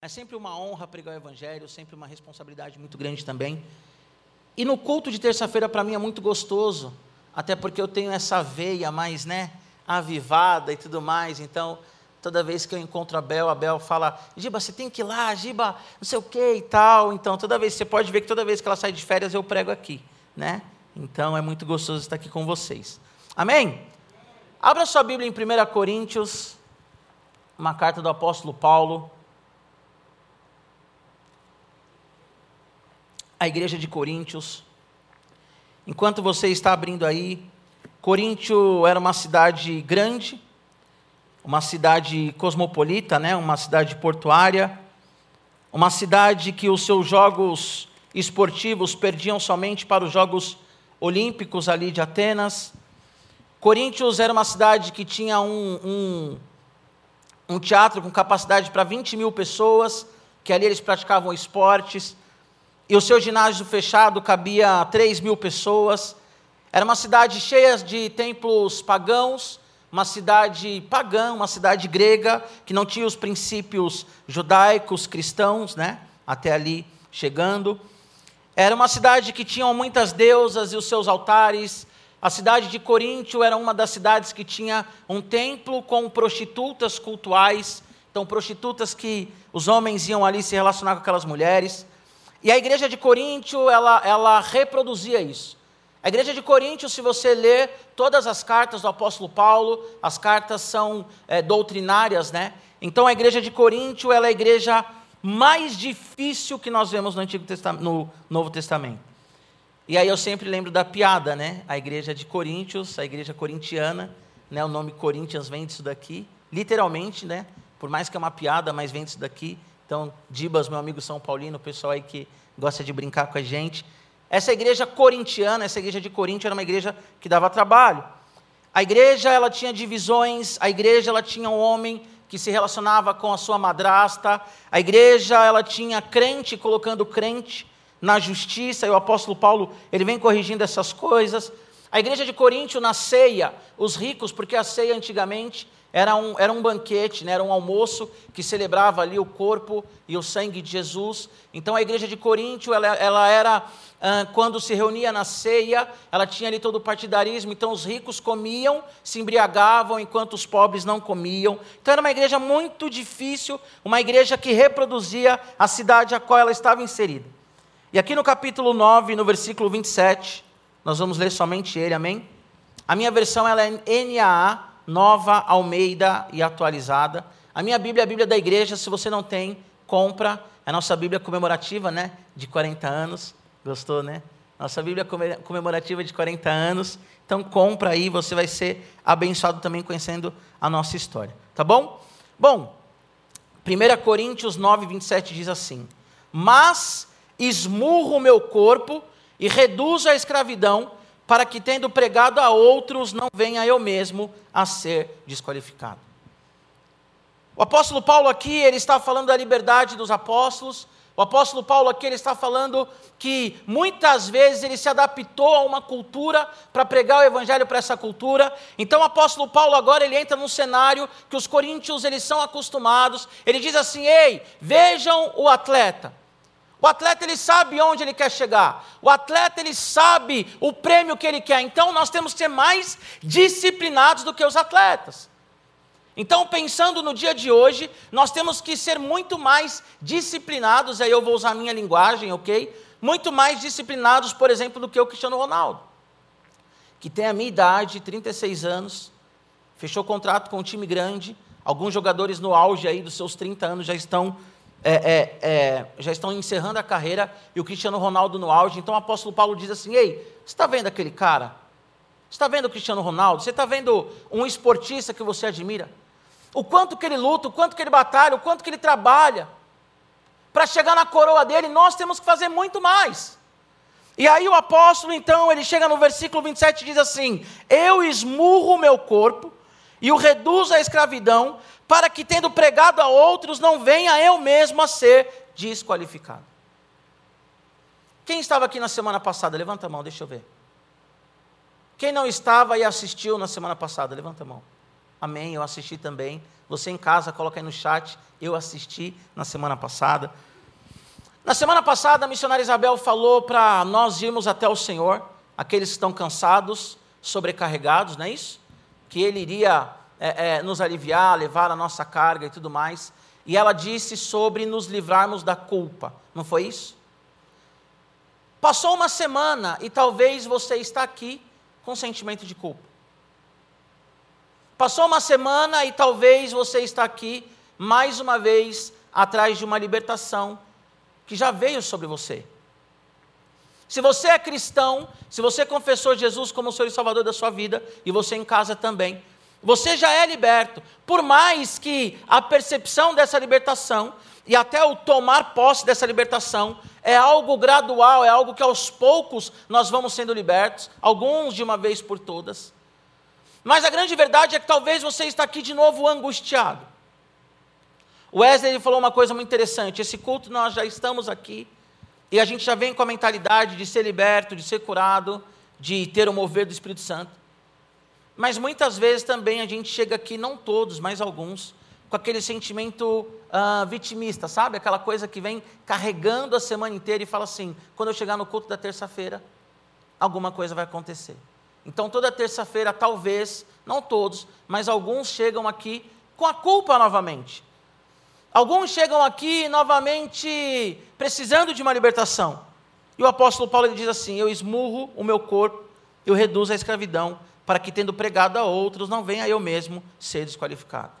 É sempre uma honra pregar o Evangelho, sempre uma responsabilidade muito grande também. E no culto de terça-feira, para mim, é muito gostoso, até porque eu tenho essa veia mais, avivada e tudo mais. Então, toda vez que eu encontro a Bel fala: Giba, você tem que ir lá, Giba, não sei o que e tal. Então, toda vez, você pode ver que toda vez que ela sai de férias, eu prego aqui, né? Então, é muito gostoso estar aqui com vocês. Amém? Abra sua Bíblia em 1 Coríntios, uma carta do apóstolo Paulo, a igreja de Coríntios. Enquanto você está abrindo aí, Coríntio era uma cidade grande, uma cidade cosmopolita, uma cidade portuária, uma cidade que os seus jogos esportivos perdiam somente para os Jogos Olímpicos ali de Atenas. Coríntios era uma cidade que tinha um teatro com capacidade para 20 mil pessoas, que ali eles praticavam esportes, e o seu ginásio fechado cabia 3 mil pessoas. Era uma cidade cheia de templos pagãos, uma cidade pagã, uma cidade grega, que não tinha os princípios judaicos, cristãos, até ali chegando. Era uma cidade que tinha muitas deusas e os seus altares. A cidade de Coríntio era uma das cidades que tinha um templo com prostitutas cultuais, então prostitutas que os homens iam ali se relacionar com aquelas mulheres. E a igreja de Coríntio, ela reproduzia isso. A igreja de Coríntio, se você ler todas as cartas do apóstolo Paulo, as cartas são doutrinárias, Então a igreja de Coríntio, ela é a igreja mais difícil que nós vemos no Novo Testamento. E aí eu sempre lembro da piada, A igreja de Coríntios, a igreja corintiana, O nome Corinthians vem disso daqui, literalmente, Por mais que é uma piada, mas vem disso daqui. Então, Dibas, meu amigo São Paulino, o pessoal aí que gosta de brincar com a gente. Essa igreja corintiana, essa igreja de Coríntio era uma igreja que dava trabalho. A igreja, ela tinha divisões, a igreja, ela tinha um homem que se relacionava com a sua madrasta, a igreja, ela tinha crente colocando crente na justiça, e o apóstolo Paulo, ele vem corrigindo essas coisas. A igreja de Coríntio, na ceia, os ricos, porque a ceia antigamente era um banquete, era um almoço que celebrava ali o corpo e o sangue de Jesus. Então a igreja de Coríntio, ela era, quando se reunia na ceia, ela tinha ali todo o partidarismo, então os ricos comiam, se embriagavam, enquanto os pobres não comiam. Então era uma igreja muito difícil, uma igreja que reproduzia a cidade a qual ela estava inserida. E aqui no capítulo 9, no versículo 27, nós vamos ler somente ele, amém? A minha versão ela é NAA, Nova Almeida e atualizada. A minha Bíblia é a Bíblia da igreja. Se você não tem, compra. É a nossa Bíblia comemorativa, de 40 anos. Gostou, Nossa Bíblia comemorativa de 40 anos. Então compra aí, você vai ser abençoado também conhecendo a nossa história. Tá bom? Bom, 1 Coríntios 9, 27 diz assim: mas esmurro o meu corpo e reduzo a escravidão, para que, tendo pregado a outros, não venha eu mesmo a ser desqualificado. O apóstolo Paulo aqui, ele está falando da liberdade dos apóstolos. O apóstolo Paulo aqui, ele está falando que muitas vezes ele se adaptou a uma cultura para pregar o evangelho para essa cultura. Então o apóstolo Paulo agora, ele entra num cenário que os coríntios, eles são acostumados. Ele diz assim: ei, vejam o atleta. O atleta, ele sabe onde ele quer chegar. O atleta, ele sabe o prêmio que ele quer. Então, nós temos que ser mais disciplinados do que os atletas. Então, pensando no dia de hoje, nós temos que ser muito mais disciplinados. Aí eu vou usar a minha linguagem, ok? Muito mais disciplinados, por exemplo, do que o Cristiano Ronaldo, que tem a minha idade, 36 anos, fechou contrato com um time grande. Alguns jogadores no auge aí dos seus 30 anos já estão encerrando a carreira, e o Cristiano Ronaldo no auge. Então o apóstolo Paulo diz assim: ei, você está vendo aquele cara? Você está vendo o Cristiano Ronaldo? Você está vendo um esportista que você admira? O quanto que ele luta, o quanto que ele batalha, o quanto que ele trabalha para chegar na coroa dele. Nós temos que fazer muito mais. E aí o apóstolo, então, ele chega no versículo 27 e diz assim: eu esmurro o meu corpo e o reduzo à escravidão, para que, tendo pregado a outros, não venha eu mesmo a ser desqualificado. Quem estava aqui na semana passada? Levanta a mão, deixa eu ver. Quem não estava e assistiu na semana passada? Levanta a mão. Amém, eu assisti também. Você em casa, coloca aí no chat, eu assisti na semana passada. Na semana passada, a missionária Isabel falou para nós irmos até o Senhor, aqueles que estão cansados, sobrecarregados, não é isso? Que Ele iria nos aliviar, levar a nossa carga e tudo mais. E ela disse sobre nos livrarmos da culpa, não foi isso? Passou uma semana e talvez você está aqui com sentimento de culpa. Passou uma semana e talvez você está aqui, mais uma vez, atrás de uma libertação que já veio sobre você. Se você é cristão, se você confessou Jesus como o Senhor e Salvador da sua vida, e você em casa também, você já é liberto. Por mais que a percepção dessa libertação, e até o tomar posse dessa libertação, é algo gradual, é algo que aos poucos nós vamos sendo libertos, alguns de uma vez por todas. Mas a grande verdade é que talvez você está aqui de novo angustiado. O Wesley falou uma coisa muito interessante, esse culto nós já estamos aqui, e a gente já vem com a mentalidade de ser liberto, de ser curado, de ter o mover do Espírito Santo. Mas muitas vezes também a gente chega aqui, não todos, mas alguns, com aquele sentimento vitimista, sabe? Aquela coisa que vem carregando a semana inteira e fala assim, quando eu chegar no culto da terça-feira, alguma coisa vai acontecer. Então toda terça-feira, talvez, não todos, mas alguns chegam aqui com a culpa novamente. Alguns chegam aqui novamente precisando de uma libertação. E o apóstolo Paulo ele diz assim, eu esmurro o meu corpo, eu reduzo a escravidão, para que tendo pregado a outros, não venha eu mesmo ser desqualificado.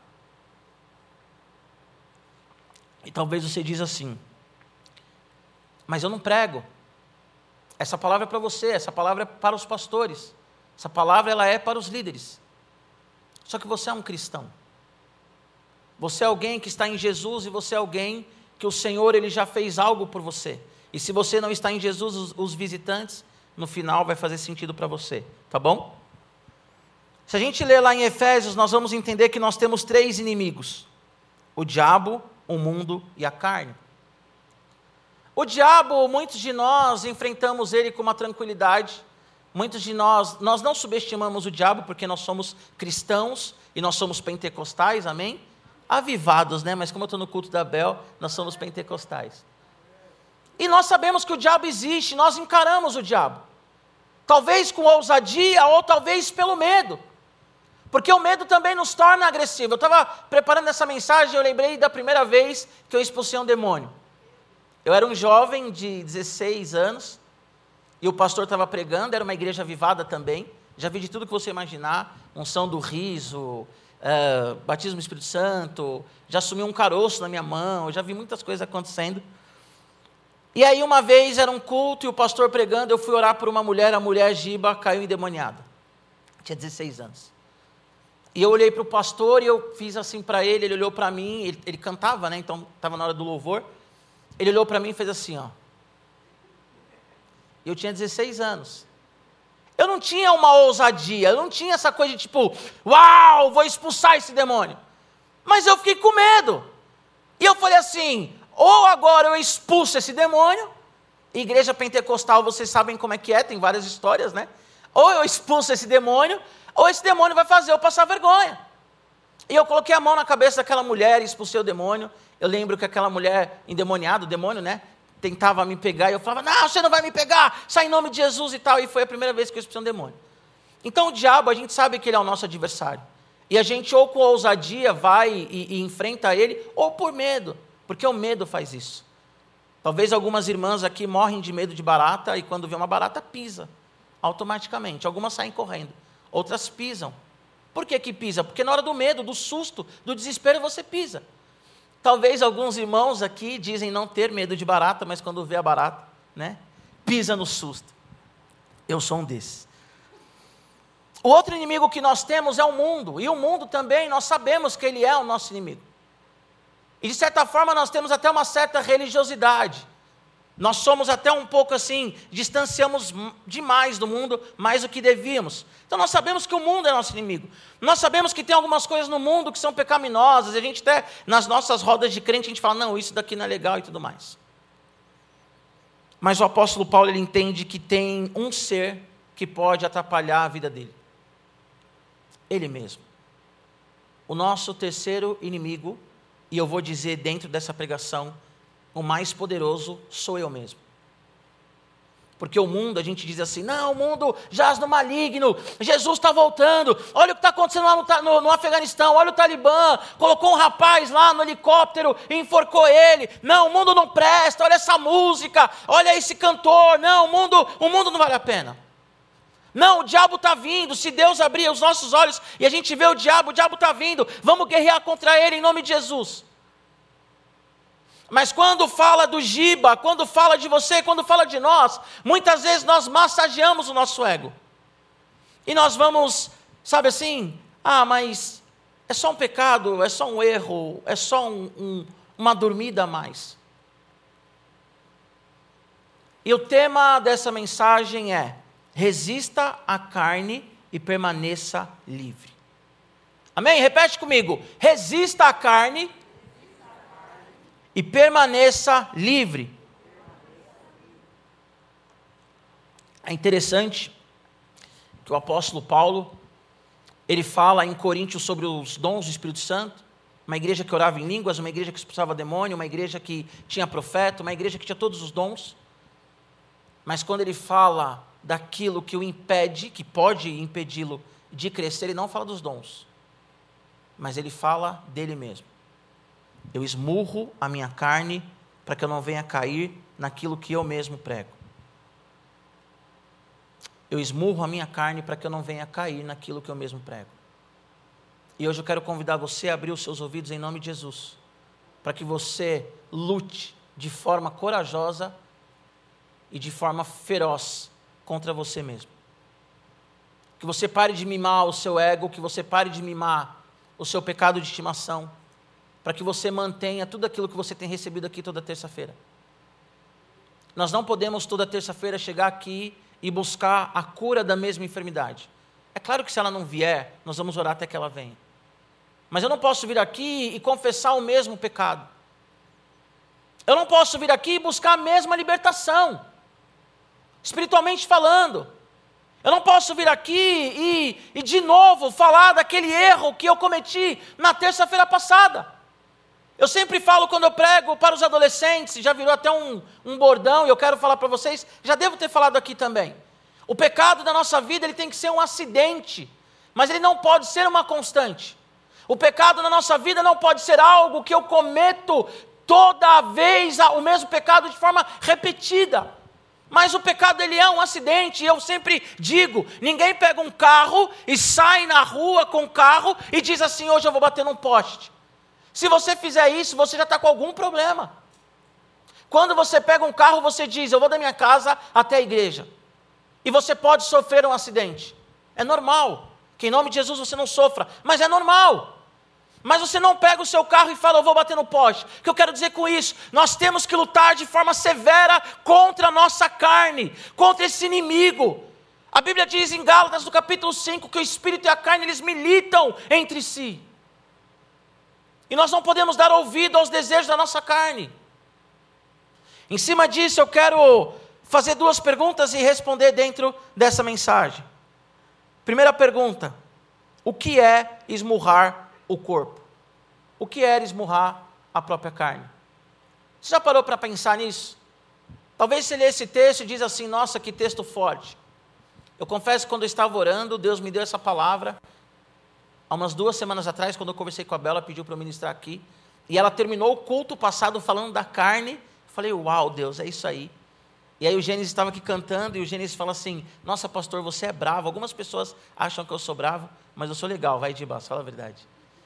E talvez você diz assim, mas eu não prego. Essa palavra é para você, essa palavra é para os pastores. Essa palavra ela é para os líderes. Só que você é um cristão. Você é alguém que está em Jesus e você é alguém que o Senhor ele já fez algo por você. E se você não está em Jesus, os visitantes, no final vai fazer sentido para você. Tá bom? Se a gente ler lá em Efésios, nós vamos entender que nós temos 3 inimigos. O diabo, o mundo e a carne. O diabo, muitos de nós enfrentamos ele com uma tranquilidade. Muitos de nós não subestimamos o diabo porque nós somos cristãos e nós somos pentecostais, amém? Avivados, né? Mas como eu estou no culto da Bel, nós somos pentecostais. E nós sabemos que o diabo existe, nós encaramos o diabo. Talvez com ousadia ou talvez pelo medo. Porque o medo também nos torna agressivos. Eu estava preparando essa mensagem e eu lembrei da primeira vez que eu expulsei um demônio. Eu era um jovem de 16 anos e o pastor estava pregando, era uma igreja avivada também. Já vi de tudo que você imaginar, unção do riso, batismo do Espírito Santo, já assumi um caroço na minha mão, já vi muitas coisas acontecendo. E aí uma vez era um culto e o pastor pregando, eu fui orar por uma mulher, a mulher Giba caiu endemoniada. Tinha 16 anos. E eu olhei para o pastor e eu fiz assim para ele, ele olhou para mim, ele cantava, né? Então estava na hora do louvor. Ele olhou para mim e fez assim, ó. Eu tinha 16 anos. Eu não tinha uma ousadia, eu não tinha essa coisa de tipo, uau, vou expulsar esse demônio. Mas eu fiquei com medo. E eu falei assim, ou agora eu expulso esse demônio, igreja pentecostal, vocês sabem como é que é, tem várias histórias, né? Ou eu expulso esse demônio, ou esse demônio vai fazer eu passar vergonha. E eu coloquei a mão na cabeça daquela mulher e expulsei o demônio. Eu lembro que aquela mulher endemoniada, o demônio, né? Tentava me pegar e eu falava, não, você não vai me pegar, sai em nome de Jesus e tal. E foi a primeira vez que eu expulsei um demônio. Então o diabo, a gente sabe que ele é o nosso adversário. E a gente ou com ousadia vai e enfrenta ele, ou por medo, porque o medo faz isso. Talvez algumas irmãs aqui morrem de medo de barata e quando vê uma barata pisa, automaticamente. Algumas saem correndo, outras pisam. Por que que pisa? Porque na hora do medo, do susto, do desespero você pisa. Talvez alguns irmãos aqui dizem não ter medo de barata, mas quando vê a barata, né, pisa no susto. Eu sou um desses. O outro inimigo que nós temos é o mundo, e o mundo também, nós sabemos que ele é o nosso inimigo. E de certa forma nós temos até uma certa religiosidade. Nós somos até um pouco assim, distanciamos demais do mundo, mais do que devíamos. Então nós sabemos que o mundo é nosso inimigo. Nós sabemos que tem algumas coisas no mundo que são pecaminosas, e a gente até, nas nossas rodas de crente, a gente fala, não, isso daqui não é legal e tudo mais. Mas o apóstolo Paulo, ele entende que tem um ser que pode atrapalhar a vida dele. Ele mesmo. o nosso terceiro inimigo, e eu vou dizer dentro dessa pregação, o mais poderoso sou eu mesmo. Porque o mundo, a gente diz assim, não, o mundo jaz no maligno, Jesus está voltando, olha o que está acontecendo lá no Afeganistão, olha o Talibã, colocou um rapaz lá no helicóptero e enforcou ele, não, o mundo não presta, olha essa música, olha esse cantor, não, o mundo não vale a pena. Não, o diabo está vindo, se Deus abrir os nossos olhos e a gente vê o diabo está vindo, vamos guerrear contra ele em nome de Jesus. Mas quando fala do Giba, quando fala de você, quando fala de nós, muitas vezes nós massageamos o nosso ego. E nós vamos, sabe assim, mas é só um pecado, é só um erro, é só uma dormida a mais. E o tema dessa mensagem é: resista à carne e permaneça livre. Amém? Repete comigo. Resista à carne e permaneça livre. É interessante que o apóstolo Paulo, ele fala em Coríntios sobre os dons do Espírito Santo, uma igreja que orava em línguas, uma igreja que expulsava demônio, uma igreja que tinha profeta, uma igreja que tinha todos os dons. Mas quando ele fala daquilo que o impede, que pode impedi-lo de crescer, ele não fala dos dons, mas ele fala dele mesmo. Eu esmurro a minha carne para que eu não venha cair naquilo que eu mesmo prego. Eu esmurro a minha carne para que eu não venha cair naquilo que eu mesmo prego. E hoje eu quero convidar você a abrir os seus ouvidos em nome de Jesus, para que você lute de forma corajosa e de forma feroz contra você mesmo. Que você pare de mimar o seu ego, que você pare de mimar o seu pecado de estimação, para que você mantenha tudo aquilo que você tem recebido aqui toda terça-feira. Nós não podemos toda terça-feira chegar aqui e buscar a cura da mesma enfermidade. É claro que se ela não vier, nós vamos orar até que ela venha. Mas eu não posso vir aqui e confessar o mesmo pecado. Eu não posso vir aqui e buscar a mesma libertação, espiritualmente falando. Eu não posso vir aqui e de novo falar daquele erro que eu cometi na terça-feira passada. Eu sempre falo quando eu prego para os adolescentes, já virou até um bordão, e eu quero falar para vocês, já devo ter falado aqui também. O pecado da nossa vida, ele tem que ser um acidente, mas ele não pode ser uma constante. O pecado na nossa vida não pode ser algo que eu cometo toda vez o mesmo pecado de forma repetida. Mas o pecado, ele é um acidente, e eu sempre digo, ninguém pega um carro e sai na rua com o carro e diz assim, hoje eu vou bater num poste. Se você fizer isso, você já está com algum problema. Quando você pega um carro, você diz, eu vou da minha casa até a igreja. E você pode sofrer um acidente. É normal, que em nome de Jesus você não sofra, mas é normal. Mas você não pega o seu carro e fala, eu vou bater no poste. O que eu quero dizer com isso? Nós temos que lutar de forma severa contra a nossa carne, contra esse inimigo. A Bíblia diz em Gálatas, no capítulo 5, que o Espírito e a carne, eles militam entre si. E nós não podemos dar ouvido aos desejos da nossa carne. Em cima disso, eu quero fazer 2 perguntas e responder dentro dessa mensagem. Primeira pergunta: o que é esmurrar o corpo? O que é esmurrar a própria carne? Você já parou para pensar nisso? Talvez você lê esse texto e diz assim, nossa, que texto forte. Eu confesso que quando eu estava orando, Deus me deu essa palavra. Há umas 2 semanas atrás, quando eu conversei com a Bela, ela pediu para eu ministrar aqui. E ela terminou o culto passado falando da carne. Eu falei, uau, Deus, é isso aí. E aí o Gênesis estava aqui cantando, e o Gênesis fala assim, nossa, pastor, você é bravo. Algumas pessoas acham que eu sou bravo, mas eu sou legal, vai de baixo, fala a verdade.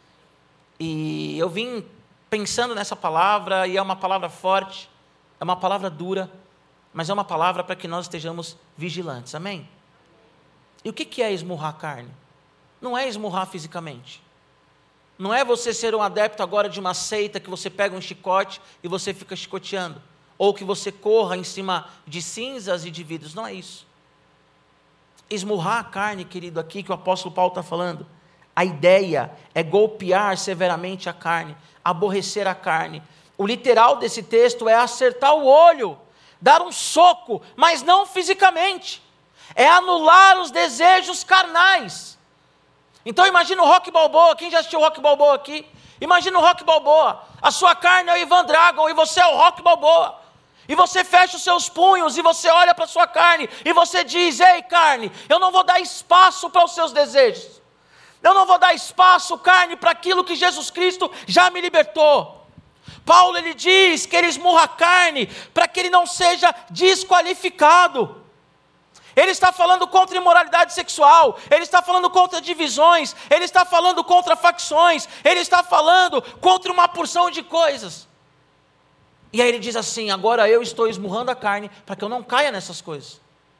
E eu vim pensando nessa palavra, e é uma palavra forte, é uma palavra dura, mas é uma palavra para que nós estejamos vigilantes, amém? E o que é esmurrar a carne? Não é esmurrar fisicamente. Não é você ser um adepto agora de uma seita que você pega um chicote e você fica chicoteando. Ou que você corra em cima de cinzas e de vidros. Não é isso. Esmurrar a carne, querido, aqui que o apóstolo Paulo está falando. A ideia é golpear severamente a carne, aborrecer a carne. O literal desse texto é acertar o olho, dar um soco, mas não fisicamente. É anular os desejos carnais. Então imagina o Rocky Balboa. Quem já assistiu o Rocky Balboa aqui? Imagina o Rocky Balboa. A sua carne é o Ivan Drago e você é o Rocky Balboa. E você fecha os seus punhos e você olha para a sua carne e você diz: ei, carne, eu não vou dar espaço para os seus desejos. Eu não vou dar espaço, carne, para aquilo que Jesus Cristo já me libertou. Paulo, ele diz que ele esmurra a carne para que ele não seja desqualificado. Ele está falando contra imoralidade sexual, ele está falando contra divisões, ele está falando contra facções, ele está falando contra uma porção de coisas. E aí ele diz assim: agora eu estou esmurrando a carne para que eu não caia nessas coisas.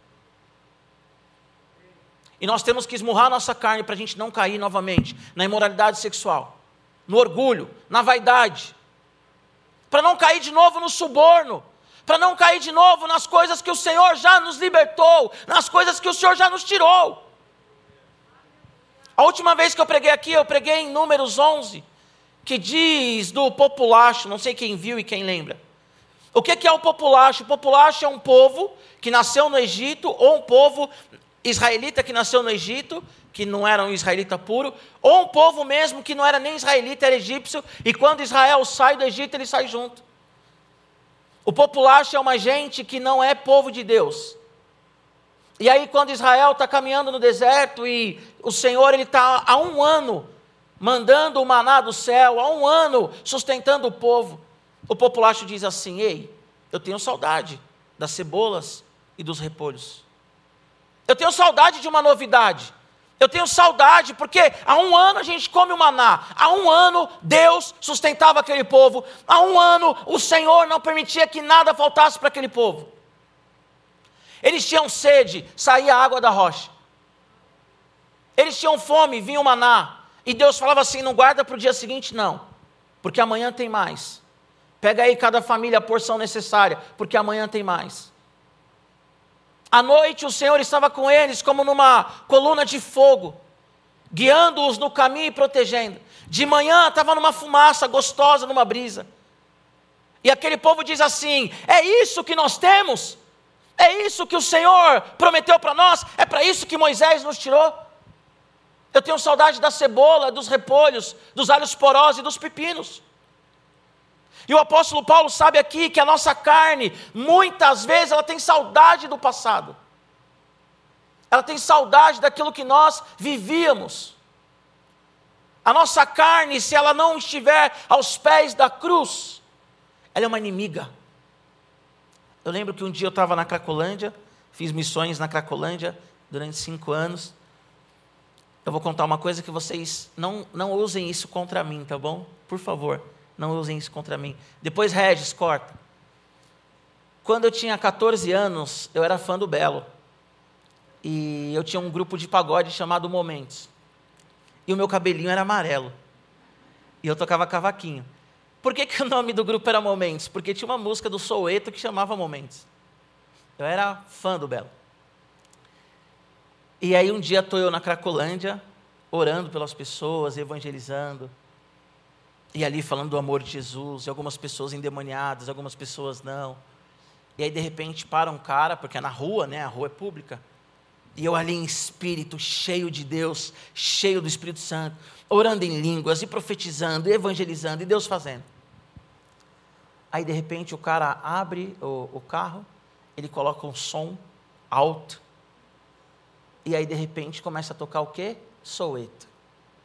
E nós temos que esmurrar a nossa carne para a gente não cair novamente na imoralidade sexual, no orgulho, na vaidade, para não cair de novo no suborno, para não cair de novo nas coisas que o Senhor já nos libertou, nas coisas que o Senhor já nos tirou. A última vez que eu preguei aqui, eu preguei em Números 11, que diz do populacho, não sei quem viu e quem lembra. O que é o populacho? O populacho é um povo que nasceu no Egito, ou um povo israelita que nasceu no Egito, que não era um israelita puro, ou um povo mesmo que não era nem israelita, era egípcio, e quando Israel sai do Egito, ele sai junto. O populacho é uma gente que não é povo de Deus. E aí quando Israel está caminhando no deserto, e o Senhor está há 1 ano mandando o maná do céu, há 1 ano sustentando o povo, o populacho diz assim: ei, eu tenho saudade das cebolas e dos repolhos. Eu tenho saudade de uma novidade. Eu tenho saudade porque há 1 ano a gente come o maná. Há 1 ano Deus sustentava aquele povo. Há 1 ano o Senhor não permitia que nada faltasse para aquele povo. Eles tinham sede, saía água da rocha. Eles tinham fome, vinha o maná. E Deus falava assim: não guarda para o dia seguinte não, porque amanhã tem mais. Pega aí cada família a porção necessária, porque amanhã tem mais. À noite o Senhor estava com eles como numa coluna de fogo, guiando-os no caminho e protegendo. De manhã estava numa fumaça gostosa, numa brisa. E aquele povo diz assim: é isso que nós temos? É isso que o Senhor prometeu para nós? É para isso que Moisés nos tirou? Eu tenho saudade da cebola, dos repolhos, dos alhos porós e dos pepinos. E o apóstolo Paulo sabe aqui que a nossa carne, muitas vezes, ela tem saudade do passado. Ela tem saudade daquilo que nós vivíamos. A nossa carne, se ela não estiver aos pés da cruz, ela é uma inimiga. Eu lembro que um dia eu estava na Cracolândia, fiz missões na Cracolândia durante 5 anos. Eu vou contar uma coisa que vocês não usem isso contra mim, tá bom? Por favor. Não usem isso contra mim. Depois, Regis, corta. Quando eu tinha 14 anos, eu era fã do Belo. E eu tinha um grupo de pagode chamado Momentos. E o meu cabelinho era amarelo. E eu tocava cavaquinho. Por que o nome do grupo era Momentos? Porque tinha uma música do Soweto que chamava Momentos. Eu era fã do Belo. E aí um dia estou eu na Cracolândia, orando pelas pessoas, evangelizando. E ali falando do amor de Jesus, e algumas pessoas endemoniadas, algumas pessoas não. E aí de repente para um cara, porque é na rua, né? A rua é pública. E eu ali em espírito, cheio de Deus, cheio do Espírito Santo, orando em línguas, e profetizando, e evangelizando, e Deus fazendo. Aí de repente o cara abre o carro, ele coloca um som alto, e aí de repente começa a tocar o quê? Soweto.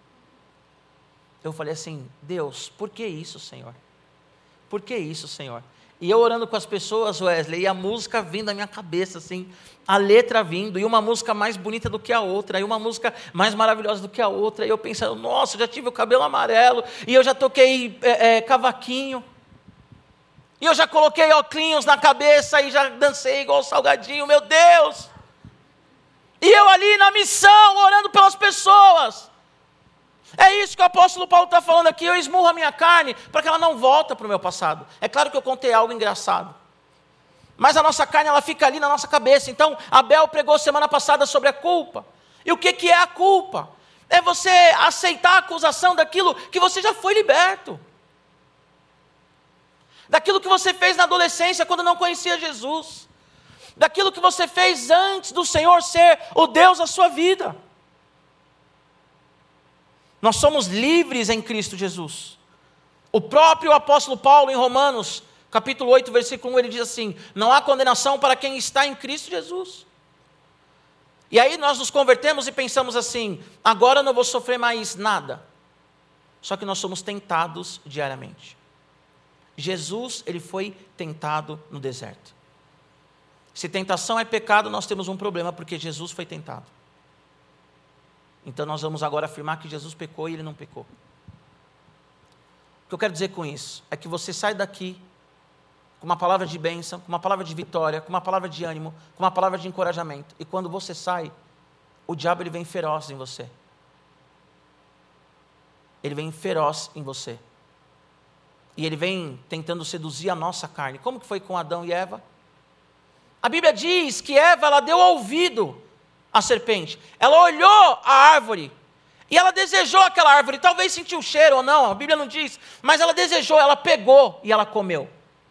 Eu falei assim: Deus, por que isso, Senhor? Por que isso, Senhor? E eu orando com as pessoas, Wesley, e a música vindo na minha cabeça, assim, a letra vindo, e uma música mais bonita do que a outra, e uma música mais maravilhosa do que a outra, e eu pensando: nossa, eu já tive o cabelo amarelo, e eu já toquei cavaquinho, e eu já coloquei óculos na cabeça, e já dancei igual o Salgadinho, meu Deus! E eu ali na missão, orando pelas pessoas. É isso que o apóstolo Paulo está falando aqui. Eu esmurro a minha carne para que ela não volte para o meu passado. É claro que eu contei algo engraçado, mas a nossa carne, ela fica ali na nossa cabeça. Então Abel pregou semana passada sobre a culpa. E o que é a culpa? É você aceitar a acusação daquilo que você já foi liberto, daquilo que você fez na adolescência quando não conhecia Jesus, daquilo que você fez antes do Senhor ser o Deus da sua vida. Nós somos livres em Cristo Jesus. O próprio apóstolo Paulo, em Romanos, capítulo 8, versículo 1, ele diz assim: não há condenação para quem está em Cristo Jesus. E aí nós nos convertemos e pensamos assim: agora eu não vou sofrer mais nada. Só que nós somos tentados diariamente. Jesus, ele foi tentado no deserto. Se tentação é pecado, nós temos um problema, porque Jesus foi tentado. Então nós vamos agora afirmar que Jesus pecou e ele não pecou. O que eu quero dizer com isso é que você sai daqui com uma palavra de bênção, com uma palavra de vitória, com uma palavra de ânimo, com uma palavra de encorajamento. E quando você sai, o diabo ele vem feroz em você. Ele vem feroz em você. E ele vem tentando seduzir a nossa carne. Como que foi com Adão e Eva? A Bíblia diz que Eva, ela deu ouvido à serpente. Ela olhou a árvore. E ela desejou aquela árvore. Talvez sentiu o cheiro ou não, a Bíblia não diz. Mas ela desejou, ela pegou e ela comeu.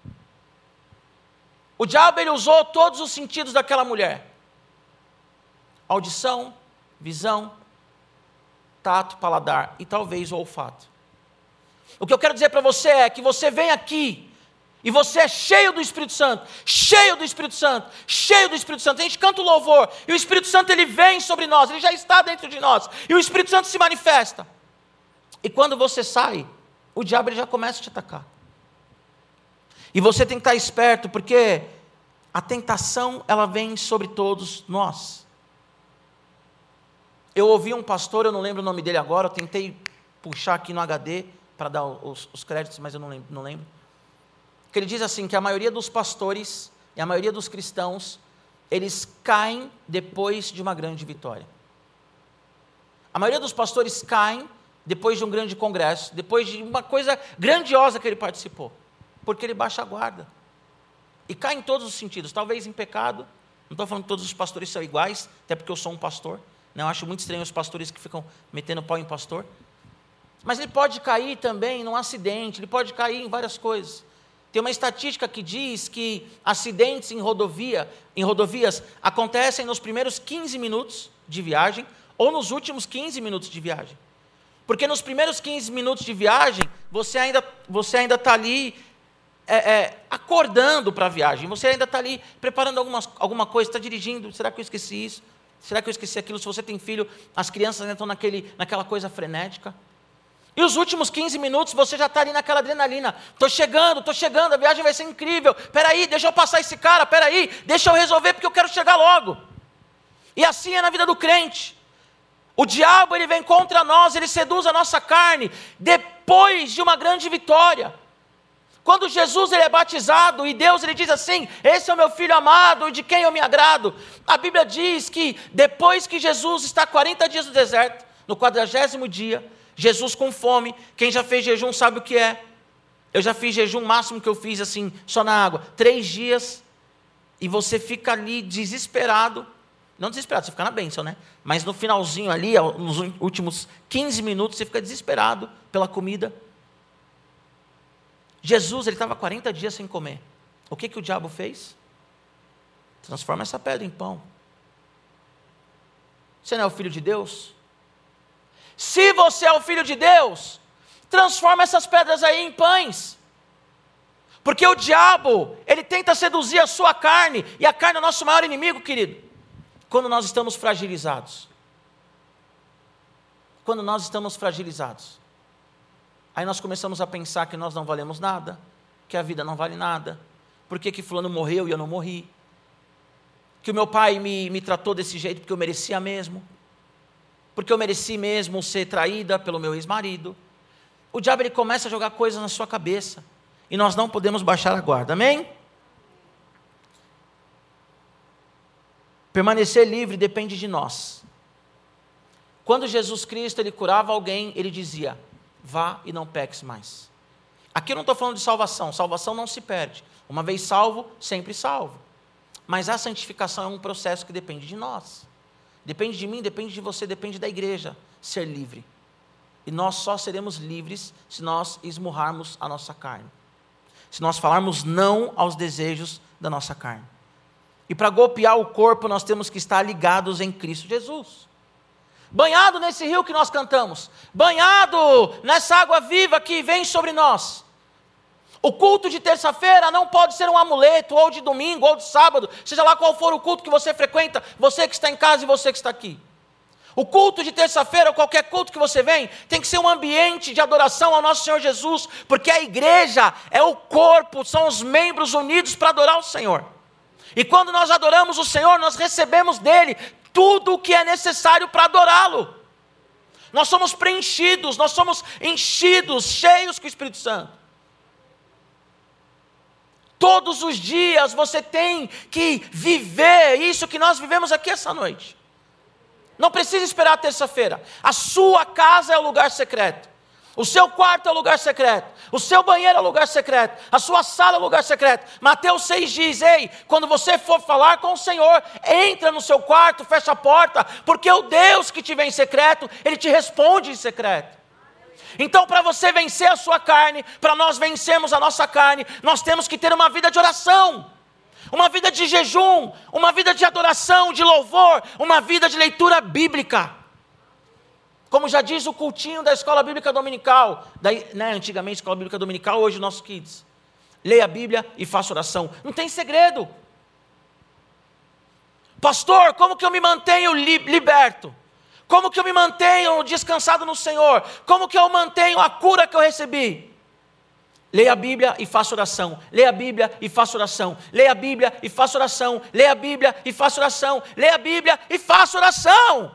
O diabo, ele usou todos os sentidos daquela mulher. Audição, visão, tato, paladar e talvez o olfato. O que eu quero dizer para você é que você vem aqui e você é cheio do Espírito Santo, cheio do Espírito Santo, cheio do Espírito Santo. A gente canta o louvor e o Espírito Santo ele vem sobre nós, ele já está dentro de nós e o Espírito Santo se manifesta. E quando você sai, o diabo ele já começa a te atacar. E você tem que estar esperto, porque a tentação ela vem sobre todos nós. Eu ouvi um pastor, eu não lembro o nome dele agora, eu tentei puxar aqui no HD para dar os créditos, mas eu não lembro. Que ele diz assim, que a maioria dos pastores e a maioria dos cristãos, eles caem depois de uma grande vitória. A maioria dos pastores caem depois de um grande congresso, depois de uma coisa grandiosa que ele participou, porque ele baixa a guarda. E cai em todos os sentidos, talvez em pecado. Não estou falando que todos os pastores são iguais, até porque eu sou um pastor. Não, eu acho muito estranho os pastores que ficam metendo pau em pastor. Mas ele pode cair também num acidente, ele pode cair em várias coisas. Tem uma estatística que diz que acidentes em rodovias acontecem nos primeiros 15 minutos de viagem ou nos últimos 15 minutos de viagem. Porque nos primeiros 15 minutos de viagem, você ainda está ali acordando para a viagem, você ainda está ali preparando alguma coisa, está dirigindo, será que eu esqueci isso? Será que eu esqueci aquilo? Se você tem filho, as crianças ainda estão naquela coisa frenética. E os últimos 15 minutos, você já está ali naquela adrenalina. Estou chegando, a viagem vai ser incrível. Espera aí, deixa eu passar esse cara, espera aí, deixa eu resolver porque eu quero chegar logo. E assim é na vida do crente. O diabo, ele vem contra nós, ele seduz a nossa carne, depois de uma grande vitória. Quando Jesus ele é batizado e Deus ele diz assim, esse é o meu filho amado, de quem eu me agrado. A Bíblia diz que depois que Jesus está 40 dias no deserto, no 40º dia, Jesus com fome, quem já fez jejum sabe o que é. Eu já fiz jejum, o máximo que eu fiz assim, só na água, 3 dias, e você fica ali desesperado, não desesperado, você fica na bênção, né? Mas no finalzinho ali, nos últimos 15 minutos, você fica desesperado pela comida. Jesus, ele estava 40 dias sem comer. O que o diabo fez? Transforma essa pedra em pão. Você não é o filho de Deus? Se você é o filho de Deus, transforma essas pedras aí em pães. Porque o diabo, ele tenta seduzir a sua carne, e a carne é o nosso maior inimigo, querido. Quando nós estamos fragilizados. Quando nós estamos fragilizados. Aí nós começamos a pensar que nós não valemos nada, que a vida não vale nada, por que fulano morreu e eu não morri, que o meu pai me tratou desse jeito porque eu merecia mesmo, porque eu mereci mesmo ser traída pelo meu ex-marido. O diabo ele começa a jogar coisas na sua cabeça, e nós não podemos baixar a guarda, amém? Permanecer livre depende de nós. Quando Jesus Cristo ele curava alguém, ele dizia, vá e não peques mais. Aqui eu não estou falando de salvação, salvação não se perde. Uma vez salvo, sempre salvo. Mas a santificação é um processo que depende de nós. Depende de mim, depende de você, depende da igreja ser livre. E nós só seremos livres se nós esmurrarmos a nossa carne. Se nós falarmos não aos desejos da nossa carne. E para golpear o corpo, nós temos que estar ligados em Cristo Jesus. banhado nesse rio que nós cantamos, banhado nessa água viva que vem sobre nós. O culto de terça-feira não pode ser um amuleto, ou de domingo, ou de sábado, seja lá qual for o culto que você frequenta, você que está em casa e você que está aqui. O culto de terça-feira, ou qualquer culto que você vem, tem que ser um ambiente de adoração ao nosso Senhor Jesus, porque a igreja é o corpo, são os membros unidos para adorar o Senhor. E quando nós adoramos o Senhor, nós recebemos dele tudo o que é necessário para adorá-lo. Nós somos preenchidos, nós somos enchidos, cheios com o Espírito Santo. Todos os dias você tem que viver isso que nós vivemos aqui essa noite. Não precisa esperar a terça-feira. A sua casa é o lugar secreto. O seu quarto é o lugar secreto. O seu banheiro é o lugar secreto. A sua sala é o lugar secreto. Mateus 6 diz, ei, quando você for falar com o Senhor, entra no seu quarto, fecha a porta, porque o Deus que te vê em secreto, Ele te responde em secreto. Então, para você vencer a sua carne, para nós vencermos a nossa carne, nós temos que ter uma vida de oração, uma vida de jejum, uma vida de adoração, de louvor, uma vida de leitura bíblica. Como já diz o cultinho da Escola Bíblica Dominical, antigamente Escola Bíblica Dominical, hoje o nosso Kids. Leia a Bíblia e faça oração. Não tem segredo. Pastor, como que eu me mantenho liberto? Como que eu me mantenho descansado no Senhor? Como que eu mantenho a cura que eu recebi? Leia a Bíblia e faça oração. Leia a Bíblia e faça oração. Leia a Bíblia e faça oração. Leia a Bíblia e faça oração. Leia a Bíblia e faça oração.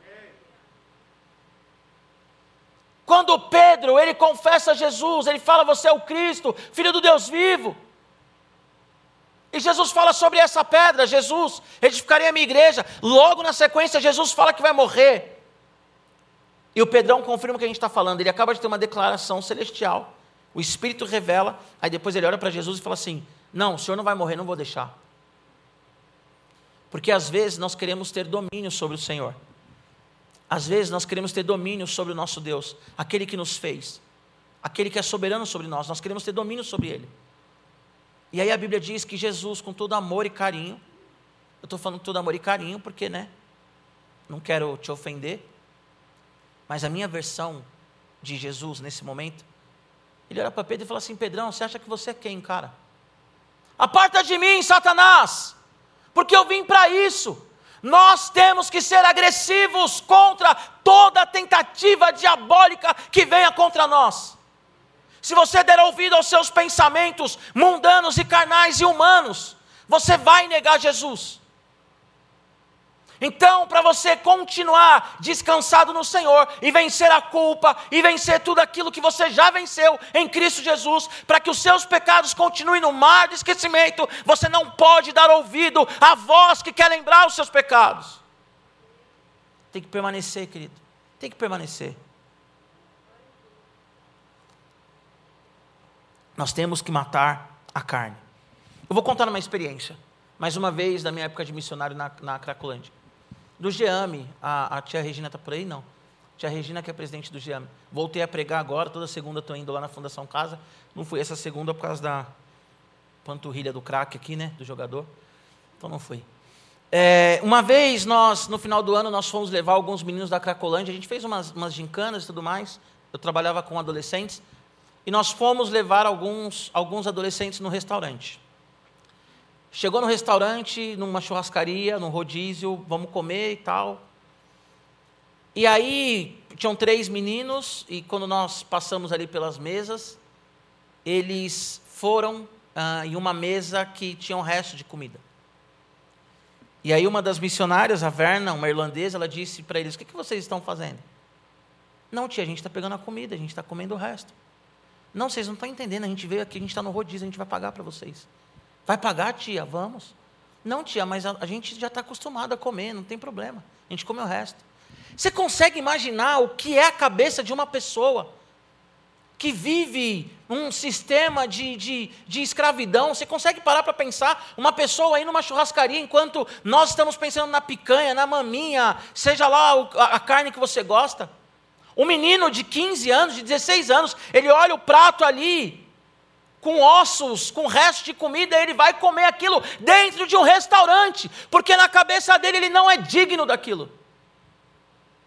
Quando Pedro, ele confessa a Jesus, ele fala, você é o Cristo, Filho do Deus vivo. E Jesus fala sobre essa pedra, Jesus edificaria a minha igreja. Logo na sequência, Jesus fala que vai morrer. E o Pedrão confirma o que a gente está falando. Ele acaba de ter uma declaração celestial. O Espírito revela, aí depois ele olha para Jesus e fala assim, não, o Senhor não vai morrer, não vou deixar. Porque às vezes nós queremos ter domínio sobre o Senhor. Às vezes nós queremos ter domínio sobre o nosso Deus, aquele que nos fez, aquele que é soberano sobre nós queremos ter domínio sobre Ele. E aí a Bíblia diz que Jesus, com todo amor e carinho, eu estou falando com todo amor e carinho porque, não quero te ofender, mas a minha versão de Jesus nesse momento, ele olha para Pedro e fala assim, Pedrão, você acha que você é quem, cara? Aparta de mim, Satanás, porque eu vim para isso. Nós temos que ser agressivos contra toda tentativa diabólica que venha contra nós. Se você der ouvido aos seus pensamentos mundanos e carnais e humanos, você vai negar Jesus. Então, para você continuar descansado no Senhor e vencer a culpa e vencer tudo aquilo que você já venceu em Cristo Jesus, para que os seus pecados continuem no mar de esquecimento, você não pode dar ouvido à voz que quer lembrar os seus pecados. Tem que permanecer, querido. Tem que permanecer. Nós temos que matar a carne. Eu vou contar uma experiência, mais uma vez, da minha época de missionário na Cracolândia. Do GEAME, a tia Regina está por aí? Não. Tia Regina que é presidente do GEAME. Voltei a pregar agora, toda segunda estou indo lá na Fundação Casa. Não fui essa segunda por causa da panturrilha do craque aqui, do jogador. Então não fui. Uma vez, no final do ano, nós fomos levar alguns meninos da Cracolândia. A gente fez umas gincanas e tudo mais. Eu trabalhava com adolescentes. E nós fomos levar alguns adolescentes no restaurante. Chegou no restaurante, numa churrascaria, num rodízio, vamos comer e tal. E aí, tinham 3 meninos, e quando nós passamos ali pelas mesas, eles foram em uma mesa que tinha um resto de comida. E aí uma das missionárias, a Verna, uma irlandesa, ela disse para eles, o que vocês estão fazendo? Não, tia, a gente está pegando a comida, a gente está comendo o resto. Não, vocês não estão entendendo, a gente veio aqui, a gente está no rodízio, a gente vai pagar para vocês. Vai pagar, tia? Vamos. Não, tia, mas a gente já está acostumado a comer, não tem problema. A gente come o resto. Você consegue imaginar o que é a cabeça de uma pessoa que vive um sistema de escravidão? Você consegue parar para pensar uma pessoa aí numa churrascaria enquanto nós estamos pensando na picanha, na maminha, seja lá a carne que você gosta? Um menino de 15 anos, de 16 anos, ele olha o prato ali, com ossos, com resto de comida, ele vai comer aquilo dentro de um restaurante, porque na cabeça dele ele não é digno daquilo.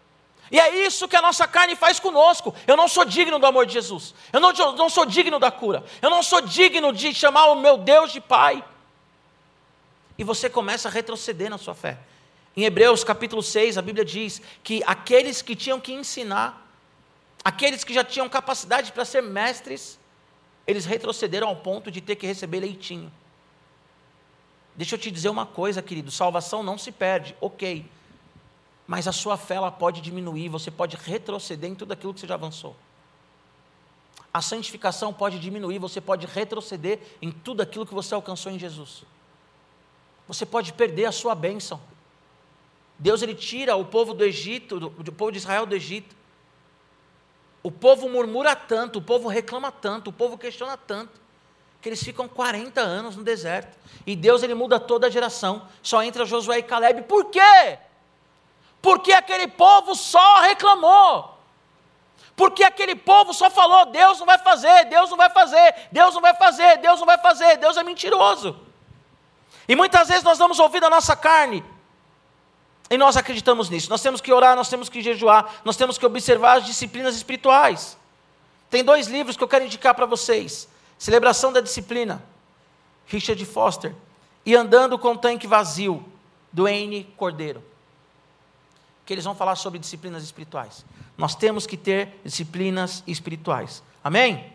E é isso que a nossa carne faz conosco. Eu não sou digno do amor de Jesus. Eu não sou digno da cura. Eu não sou digno de chamar o meu Deus de Pai. E você começa a retroceder na sua fé. Em Hebreus capítulo 6, a Bíblia diz que aqueles que tinham que ensinar, aqueles que já tinham capacidade para ser mestres, eles retrocederam ao ponto de ter que receber leitinho. Deixa eu te dizer uma coisa, querido, salvação não se perde, ok. Mas a sua fé ela pode diminuir, você pode retroceder em tudo aquilo que você já avançou. A santificação pode diminuir, você pode retroceder em tudo aquilo que você alcançou em Jesus. Você pode perder a sua bênção. Deus ele tira o povo do Egito, do povo de Israel do Egito. O povo murmura tanto, o povo reclama tanto, o povo questiona tanto, que eles ficam 40 anos no deserto. E Deus ele muda toda a geração, só entra Josué e Caleb. Por quê? Porque aquele povo só reclamou. Porque aquele povo só falou, Deus não vai fazer, Deus não vai fazer, Deus não vai fazer, Deus não vai fazer, Deus é mentiroso. E muitas vezes nós damos ouvido à nossa carne, e nós acreditamos nisso. Nós temos que orar, nós temos que jejuar, nós temos que observar as disciplinas espirituais. Tem 2 livros que eu quero indicar para vocês. Celebração da Disciplina, Richard Foster, e Andando com o Tanque Vazio, do N. Cordeiro. Que eles vão falar sobre disciplinas espirituais. Nós temos que ter disciplinas espirituais. Amém?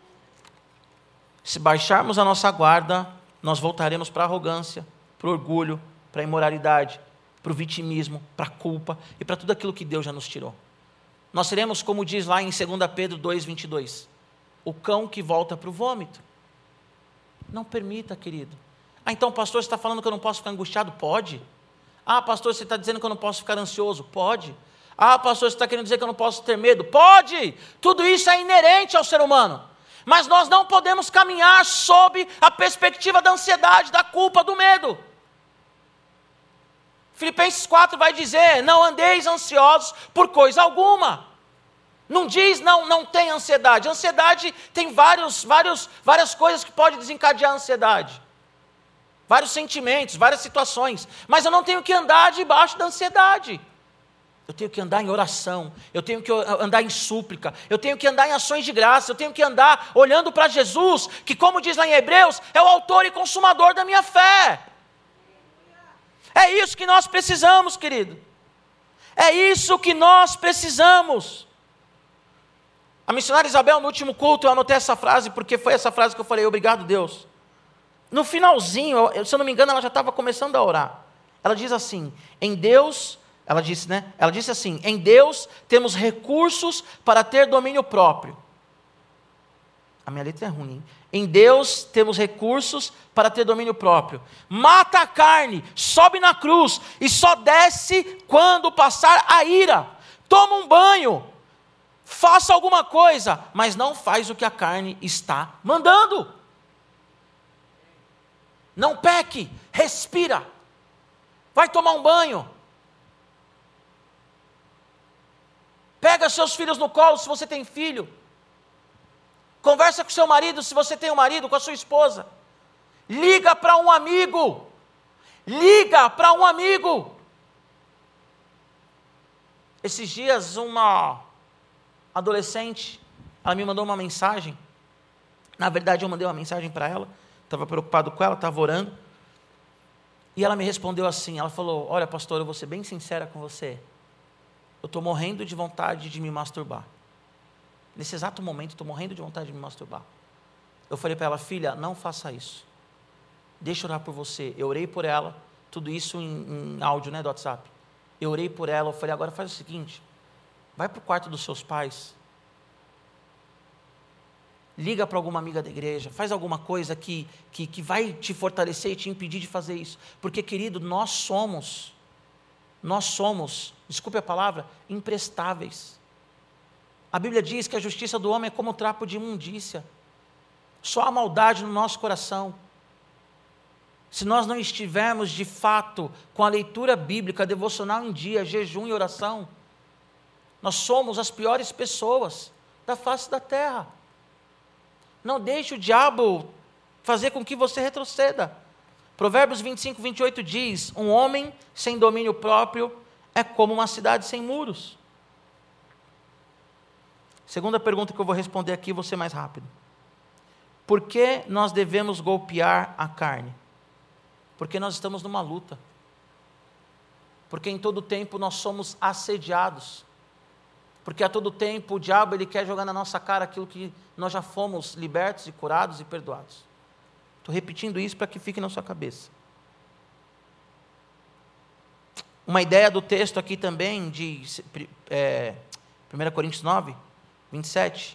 Se baixarmos a nossa guarda, nós voltaremos para a arrogância, para o orgulho, para a imoralidade, para o vitimismo, para a culpa e para tudo aquilo que Deus já nos tirou. Nós seremos, como diz lá em 2 Pedro 2,22, o cão que volta para o vômito. Não permita, querido. Então, pastor, você está falando que eu não posso ficar angustiado? Pode. Pastor, você está dizendo que eu não posso ficar ansioso? Pode. Pastor, você está querendo dizer que eu não posso ter medo? Pode. Tudo isso é inerente ao ser humano. Mas nós não podemos caminhar sob a perspectiva da ansiedade, da culpa, do medo. Filipenses 4 vai dizer, não andeis ansiosos por coisa alguma. Não diz, não tem ansiedade. Ansiedade tem várias coisas que podem desencadear a ansiedade. Vários sentimentos, várias situações. Mas eu não tenho que andar debaixo da ansiedade. Eu tenho que andar em oração, eu tenho que andar em súplica, eu tenho que andar em ações de graça, eu tenho que andar olhando para Jesus, que como diz lá em Hebreus, é o autor e consumador da minha fé. É isso que nós precisamos, querido. É isso que nós precisamos. A missionária Isabel, no último culto, eu anotei essa frase, porque foi essa frase que eu falei, obrigado Deus. No finalzinho, se eu não me engano, ela já estava começando a orar. Ela diz assim, em Deus, ela disse assim, em Deus temos recursos para ter domínio próprio. A minha letra é ruim, hein? Em Deus temos recursos para ter domínio próprio. Mata a carne, sobe na cruz e só desce quando passar a ira. Toma um banho, faça alguma coisa, mas não faz o que a carne está mandando. Não peque, respira. Vai tomar um banho. Pega seus filhos no colo se você tem filho. Conversa com seu marido se você tem um marido, com a sua esposa. Liga para um amigo. Liga para um amigo. Esses dias uma adolescente, ela me mandou uma mensagem. Na verdade eu mandei uma mensagem para ela. Estava preocupado com ela, estava orando. E ela me respondeu assim, ela falou, olha pastor, eu vou ser bem sincera com você. Eu estou morrendo de vontade de me masturbar. Nesse exato momento, estou morrendo de vontade de me masturbar. Eu falei para ela, filha, não faça isso. Deixa eu orar por você. Eu orei por ela, tudo isso em áudio, do WhatsApp. Eu orei por ela, eu falei, agora faz o seguinte, vai para o quarto dos seus pais, liga para alguma amiga da igreja, faz alguma coisa que vai te fortalecer e te impedir de fazer isso. Porque, querido, nós somos, desculpe a palavra, imprestáveis. A Bíblia diz que a justiça do homem é como um trapo de imundícia. Só há maldade no nosso coração. Se nós não estivermos de fato com a leitura bíblica, devocional em dia, jejum e oração, nós somos as piores pessoas da face da terra. Não deixe o diabo fazer com que você retroceda. Provérbios 25, 28 diz, um homem sem domínio próprio é como uma cidade sem muros. Segunda pergunta que eu vou responder aqui, vou ser mais rápido. Por que nós devemos golpear a carne? Porque nós estamos numa luta. Porque em todo tempo nós somos assediados. Porque a todo tempo o diabo ele quer jogar na nossa cara aquilo que nós já fomos libertos e curados e perdoados. Estou repetindo isso para que fique na sua cabeça. Uma ideia do texto aqui também, de 1 Coríntios 9, 27,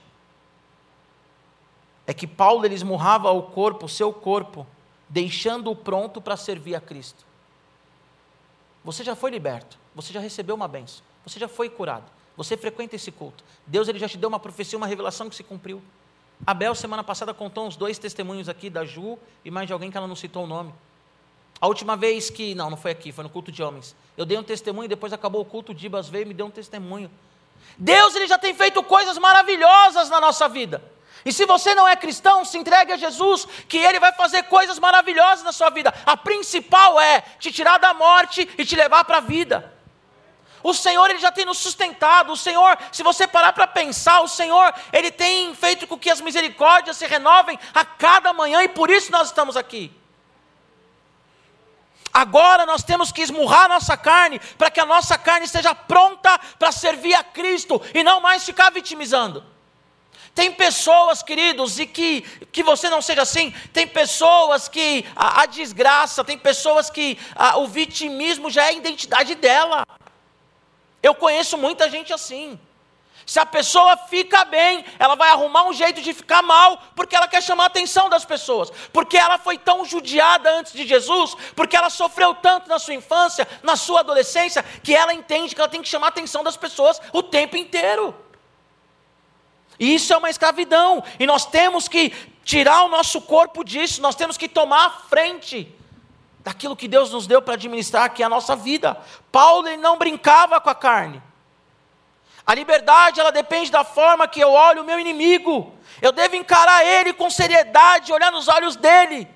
é que Paulo ele esmurrava o corpo, o seu corpo, deixando-o pronto para servir a Cristo. Você já foi liberto, você já recebeu uma bênção, você já foi curado, você frequenta esse culto. Deus ele já te deu uma profecia, uma revelação que se cumpriu. Abel, semana passada, contou uns 2 testemunhos aqui, da Ju e mais de alguém que ela não citou o nome. A última vez que, não foi aqui, foi no culto de homens. Eu dei um testemunho, depois acabou o culto, o Dibas veio e me deu um testemunho. Deus ele já tem feito coisas maravilhosas na nossa vida. E se você não é cristão, se entregue a Jesus, que Ele vai fazer coisas maravilhosas na sua vida. A principal é te tirar da morte e te levar para a vida. O Senhor ele já tem nos sustentado. O Senhor, se você parar para pensar, o Senhor ele tem feito com que as misericórdias se renovem a cada manhã, e por isso nós estamos aqui. Agora nós temos que esmurrar a nossa carne, para que a nossa carne esteja pronta para servir a Cristo, e não mais ficar vitimizando. Tem pessoas, queridos, e que você não seja assim, tem pessoas que a desgraça, tem pessoas que o vitimismo já é a identidade dela. Eu conheço muita gente assim. Se a pessoa fica bem, ela vai arrumar um jeito de ficar mal, porque ela quer chamar a atenção das pessoas, porque ela foi tão judiada antes de Jesus, porque ela sofreu tanto na sua infância, na sua adolescência, que ela entende que ela tem que chamar a atenção das pessoas o tempo inteiro. E isso é uma escravidão, e nós temos que tirar o nosso corpo disso, nós temos que tomar a frente daquilo que Deus nos deu para administrar, que é a nossa vida. Paulo ele não brincava com a carne. A liberdade ela depende da forma que eu olho o meu inimigo. Eu devo encarar ele com seriedade, olhar nos olhos dele.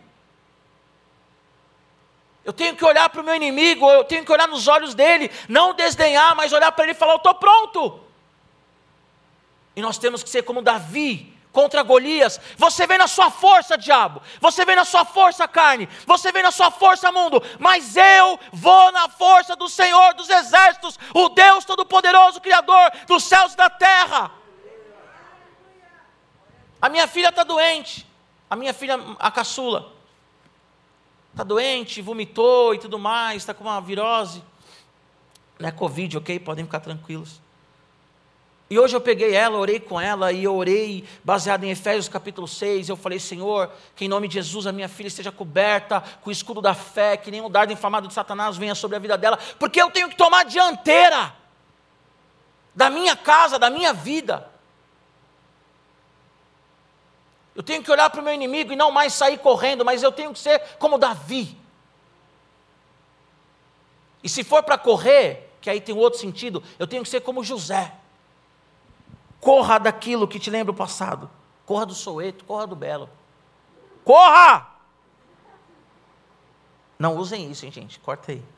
Eu tenho que olhar para o meu inimigo, eu tenho que olhar nos olhos dele, não desdenhar, mas olhar para ele e falar, eu estou pronto. E nós temos que ser como Davi contra Golias. Você vem na sua força, diabo. Você vem na sua força, carne. Você vem na sua força, mundo. Mas eu vou na força do Senhor dos exércitos, o Deus Todo-Poderoso, Criador dos céus e da terra. A minha filha está doente. A minha filha, a caçula, está doente, vomitou e tudo mais, está com uma virose. Não é Covid, ok? Podem ficar tranquilos. E hoje eu peguei ela, orei com ela, e eu orei baseado em Efésios capítulo 6, eu falei, Senhor, que em nome de Jesus a minha filha esteja coberta com o escudo da fé, que nenhum dardo inflamado de Satanás venha sobre a vida dela, porque eu tenho que tomar a dianteira da minha casa, da minha vida. Eu tenho que olhar para o meu inimigo e não mais sair correndo, mas eu tenho que ser como Davi. E se for para correr, que aí tem outro sentido, eu tenho que ser como José. Corra daquilo que te lembra o passado. Corra do Soweto, corra do Belo. Corra! Não usem isso, hein, gente? Corta aí.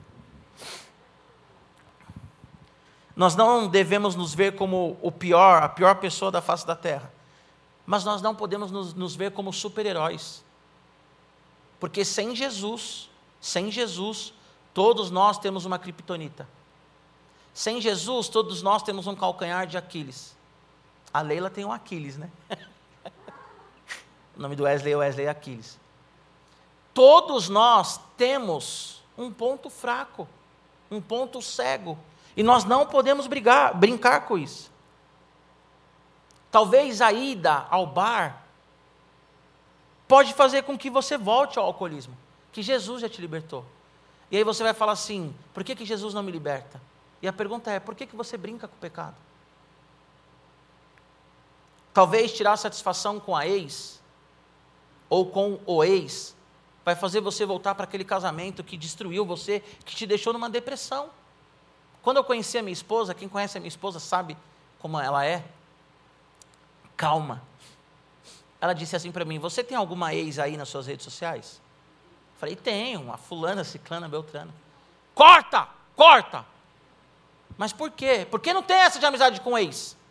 Nós não devemos nos ver como a pior pessoa da face da terra. Mas nós não podemos nos ver como super-heróis. Porque sem Jesus, todos nós temos uma criptonita. Sem Jesus, todos nós temos um calcanhar de Aquiles. A Leila tem um Aquiles, né? O nome do Wesley é Aquiles. Todos nós temos um ponto fraco, um ponto cego. E nós não podemos brincar com isso. Talvez a ida ao bar pode fazer com que você volte ao alcoolismo, que Jesus já te libertou. E aí você vai falar assim, por que Jesus não me liberta? E a pergunta é, por que você brinca com o pecado? Talvez tirar satisfação com a ex, ou com o ex, vai fazer você voltar para aquele casamento que destruiu você, que te deixou numa depressão. Quando eu conheci a minha esposa, quem conhece a minha esposa sabe como ela é. Calma. Ela disse assim para mim, você tem alguma ex aí nas suas redes sociais? Falei, tenho, uma fulana, ciclana, beltrana. Corta! Mas por quê? Por que não tem essa de amizade com ex?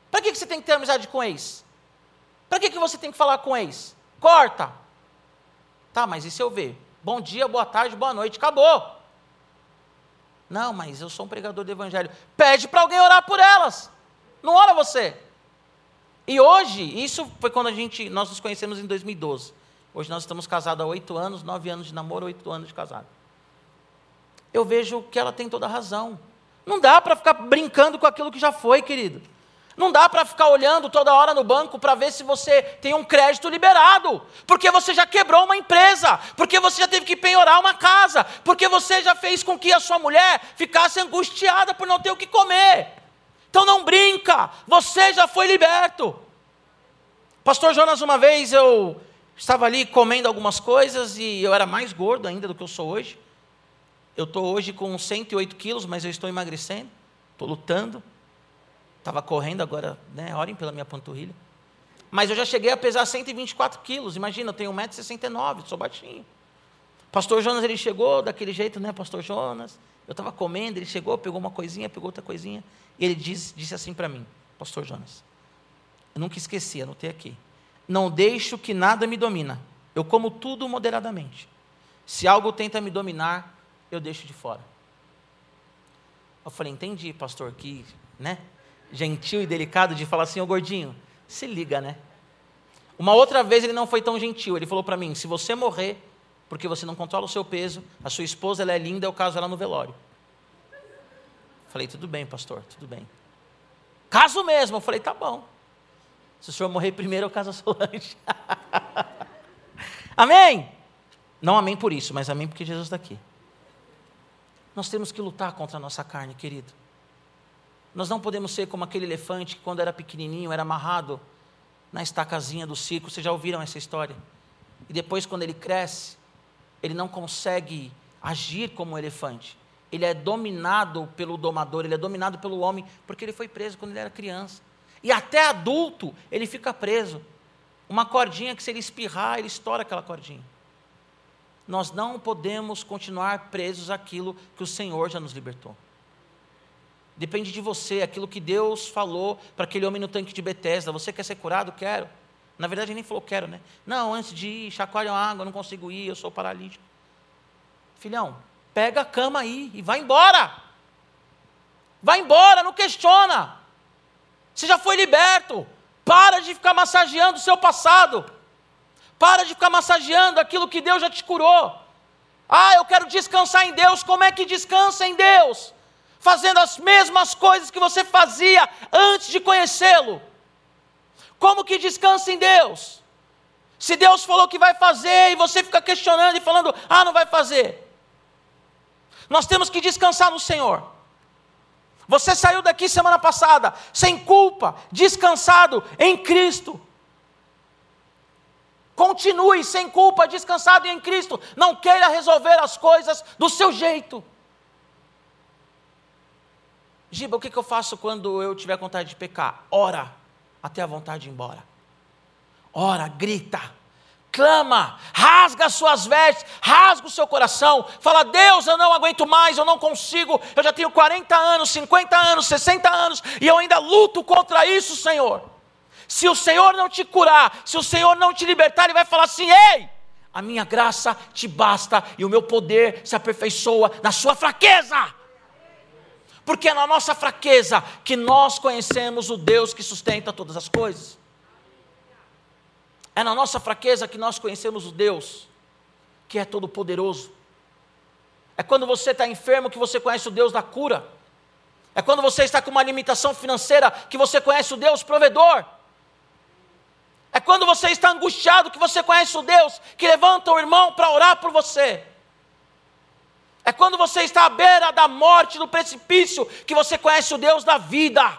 Para que você tem que ter amizade com ex? Para que você tem que falar com ex? Corta. Tá, mas e se eu ver? Bom dia, boa tarde, boa noite, acabou. Não, mas eu sou um pregador do evangelho. Pede para alguém orar por elas. Não ora você. E hoje, isso foi quando nós nos conhecemos em 2012. Hoje nós estamos casados há 8 anos, 9 anos de namoro, 8 anos de casado. Eu vejo que ela tem toda a razão. Não dá para ficar brincando com aquilo que já foi, querido. Não dá para ficar olhando toda hora no banco para ver se você tem um crédito liberado, porque você já quebrou uma empresa, porque você já teve que penhorar uma casa, porque você já fez com que a sua mulher ficasse angustiada por não ter o que comer. Então não brinca, você já foi liberto. Pastor Jonas, uma vez eu estava ali comendo algumas coisas e eu era mais gordo ainda do que eu sou hoje. Eu estou hoje com 108 quilos, mas eu estou emagrecendo, estou lutando. Estava correndo agora, né? Orem pela minha panturrilha. Mas eu já cheguei a pesar 124 quilos. Imagina, eu tenho 1,69 m, sou baixinho. Pastor Jonas, ele chegou daquele jeito, né? Pastor Jonas, eu estava comendo, ele chegou, pegou uma coisinha, pegou outra coisinha. E ele disse assim para mim, Pastor Jonas, eu nunca esqueci, anotei aqui. Não deixo que nada me domina. Eu como tudo moderadamente. Se algo tenta me dominar, eu deixo de fora. Eu falei, entendi, pastor, que, né? Gentil e delicado de falar assim, ô gordinho, se liga, né? Uma outra vez ele não foi tão gentil, ele falou para mim, se você morrer, porque você não controla o seu peso, a sua esposa ela é linda, eu caso ela no velório. Falei, tudo bem, pastor, tudo bem. Caso mesmo, eu falei, tá bom. Se o senhor morrer primeiro, eu caso a Solange. Amém? Não amém por isso, mas amém porque Jesus está aqui. Nós temos que lutar contra a nossa carne, querido. Nós não podemos ser como aquele elefante que quando era pequenininho, era amarrado na estacazinha do circo. Vocês já ouviram essa história? E depois quando ele cresce, ele não consegue agir como um elefante. Ele é dominado pelo domador, ele é dominado pelo homem, porque ele foi preso quando ele era criança. E até adulto, ele fica preso. Uma cordinha que se ele espirrar, ele estoura aquela cordinha. Nós não podemos continuar presos àquilo que o Senhor já nos libertou. Depende de você, aquilo que Deus falou para aquele homem no tanque de Betesda. Você quer ser curado? Quero. Na verdade, ele nem falou quero, né? Não, antes de ir, chacoalha a água, eu não consigo ir, eu sou paralítico. Filhão, pega a cama aí e vai embora. Vai embora, não questiona. Você já foi liberto. Para de ficar massageando o seu passado. Para de ficar massageando aquilo que Deus já te curou. Ah, eu quero descansar em Deus. Como é que descansa em Deus? Fazendo as mesmas coisas que você fazia antes de conhecê-lo. Como que descansa em Deus? Se Deus falou que vai fazer e você fica questionando e falando, ah, não vai fazer. Nós temos que descansar no Senhor. Você saiu daqui semana passada, sem culpa, descansado em Cristo. Continue sem culpa, descansado em Cristo. Não queira resolver as coisas do seu jeito. Giba, o que eu faço quando eu tiver vontade de pecar? Ora, até a vontade de ir embora. Ora, grita, clama, rasga as suas vestes, rasga o seu coração. Fala, Deus, eu não aguento mais, eu não consigo. Eu já tenho 40 anos, 50 anos, 60 anos, e eu ainda luto contra isso, Senhor. Se o Senhor não te curar, se o Senhor não te libertar, Ele vai falar assim, ei, a minha graça te basta, e o meu poder se aperfeiçoa na sua fraqueza. Porque é na nossa fraqueza que nós conhecemos o Deus que sustenta todas as coisas. É na nossa fraqueza que nós conhecemos o Deus que é todo poderoso. É quando você está enfermo que você conhece o Deus da cura. É quando você está com uma limitação financeira que você conhece o Deus provedor. É quando você está angustiado que você conhece o Deus que levanta o irmão para orar por você. É quando você está à beira da morte, do precipício, que você conhece o Deus da vida.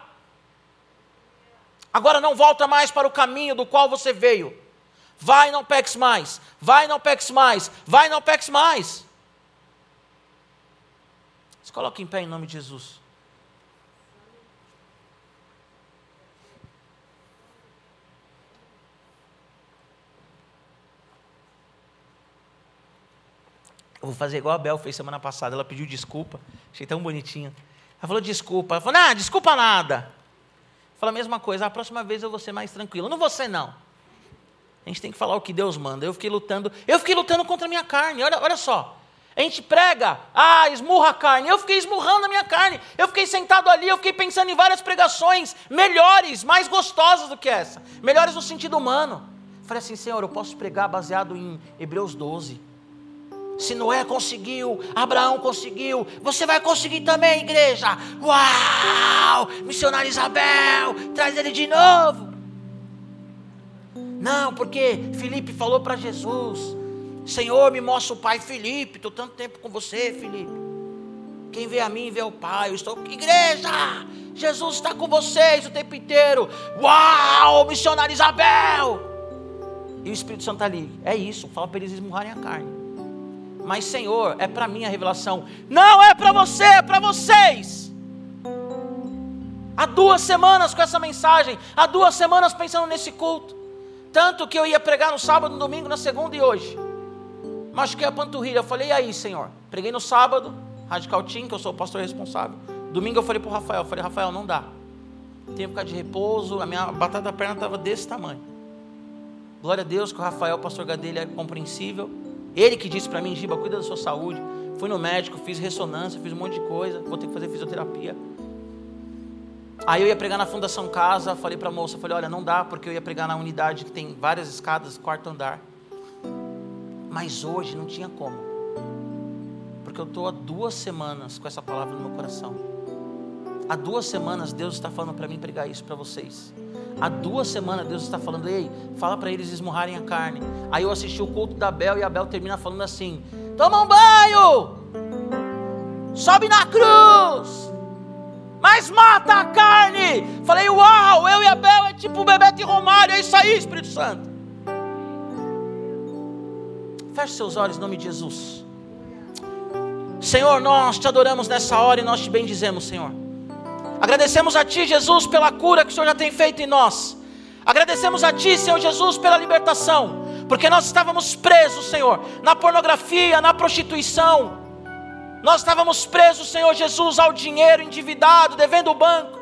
Agora não volta mais para o caminho do qual você veio. Vai e não peques mais. Vai e não peques mais. Vai e não peques mais. Se coloque em pé em nome de Jesus. Eu vou fazer igual a Bel fez semana passada. Ela pediu desculpa. Achei tão bonitinho. Ela falou desculpa. Ela falou, não, desculpa nada. Fala a mesma coisa, a próxima vez eu vou ser mais tranquilo. Não vou ser, não. A gente tem que falar o que Deus manda. Eu fiquei lutando contra a minha carne, olha só. A gente prega, esmurra a carne. Eu fiquei esmurrando a minha carne. Eu fiquei sentado ali, eu fiquei pensando em várias pregações melhores, mais gostosas do que essa. Melhores no sentido humano. Falei assim, Senhor, eu posso pregar baseado em Hebreus 12. Se Noé conseguiu, Abraão conseguiu, você vai conseguir também, igreja. Uau! Missionário Isabel, traz ele de novo. Não, porque Filipe falou para Jesus, Senhor, me mostra o Pai. Filipe, estou tanto tempo com você, Filipe. Quem vê a mim, vê o Pai. Eu estou, igreja, Jesus está com vocês o tempo inteiro. Uau, missionário Isabel. E o Espírito Santo está ali, é isso, fala para eles esmurrarem a carne. Mas Senhor, é para mim a revelação. Não é para você, é para vocês. Há 2 semanas com essa mensagem, há 2 semanas pensando nesse culto. Tanto que eu ia pregar no sábado, no domingo, na segunda e hoje. Machuquei a panturrilha, eu falei, e aí Senhor? Preguei no sábado, Radical Team, que eu sou o pastor responsável. Domingo eu falei para o Rafael, Rafael, não dá. Tenho que ficar de repouso, a minha batata da perna estava desse tamanho. Glória a Deus que o Rafael, o pastor Gadelha, é compreensível. Ele que disse para mim, Giba, cuida da sua saúde. Fui no médico, fiz ressonância, fiz um monte de coisa. Vou ter que fazer fisioterapia. Aí eu ia pregar na Fundação Casa. Falei para a moça, olha, não dá, porque eu ia pregar na unidade que tem várias escadas, 4º andar. Mas hoje não tinha como. Porque eu estou há 2 semanas com essa palavra no meu coração. Há 2 semanas Deus está falando para mim pregar isso para vocês. Há 2 semanas Deus está falando, ei, fala para eles esmurrarem a carne. Aí eu assisti o culto da Bel e a Bel termina falando assim, toma um banho, sobe na cruz, mas mata a carne. Falei, uau, eu e a Bel é tipo o Bebeto e Romário, é isso aí, Espírito Santo. Feche seus olhos em nome de Jesus. Senhor, nós te adoramos nessa hora e nós te bendizemos, Senhor. Agradecemos a Ti, Jesus, pela cura que o Senhor já tem feito em nós. Agradecemos a Ti, Senhor Jesus, pela libertação. Porque nós estávamos presos, Senhor, na pornografia, na prostituição. Nós estávamos presos, Senhor Jesus, ao dinheiro endividado, devendo o banco.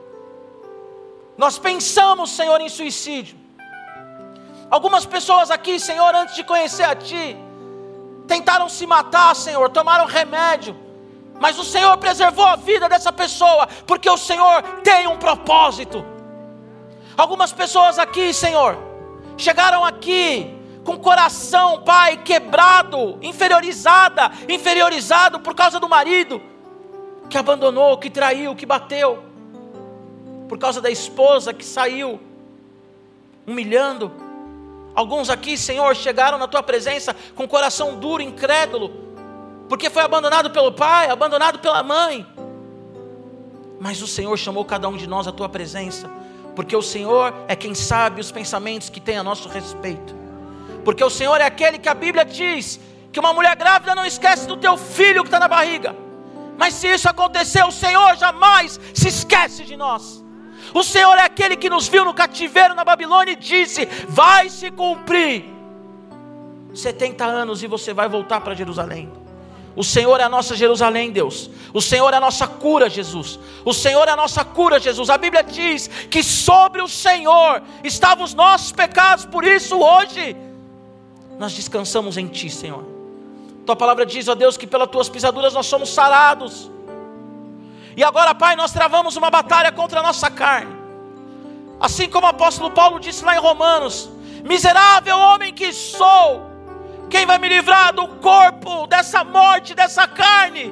Nós pensamos, Senhor, em suicídio. Algumas pessoas aqui, Senhor, antes de conhecer a Ti, tentaram se matar, Senhor, tomaram remédio. Mas o Senhor preservou a vida dessa pessoa, porque o Senhor tem um propósito. Algumas pessoas aqui, Senhor, chegaram aqui com o coração, Pai, quebrado, inferiorizado por causa do marido, que abandonou, que traiu, que bateu, por causa da esposa que saiu, humilhando. Alguns aqui, Senhor, chegaram na Tua presença com o coração duro, incrédulo, porque foi abandonado pelo pai, abandonado pela mãe. Mas o Senhor chamou cada um de nós à Tua presença, porque o Senhor é quem sabe os pensamentos que tem a nosso respeito. Porque o Senhor é aquele que a Bíblia diz, que uma mulher grávida não esquece do teu filho que está na barriga. Mas se isso acontecer, o Senhor jamais se esquece de nós. O Senhor é aquele que nos viu no cativeiro na Babilônia e disse, vai se cumprir 70 anos e você vai voltar para Jerusalém. O Senhor é a nossa Jerusalém, Deus. O Senhor é a nossa cura, Jesus. O Senhor é a nossa cura, Jesus. A Bíblia diz que sobre o Senhor estavam os nossos pecados. Por isso hoje nós descansamos em Ti, Senhor. Tua palavra diz, ó Deus, que pelas Tuas pisaduras nós somos sarados. E agora, Pai, nós travamos uma batalha contra a nossa carne. Assim como o apóstolo Paulo disse lá em Romanos, miserável homem que sou, quem vai me livrar do corpo, dessa morte, dessa carne?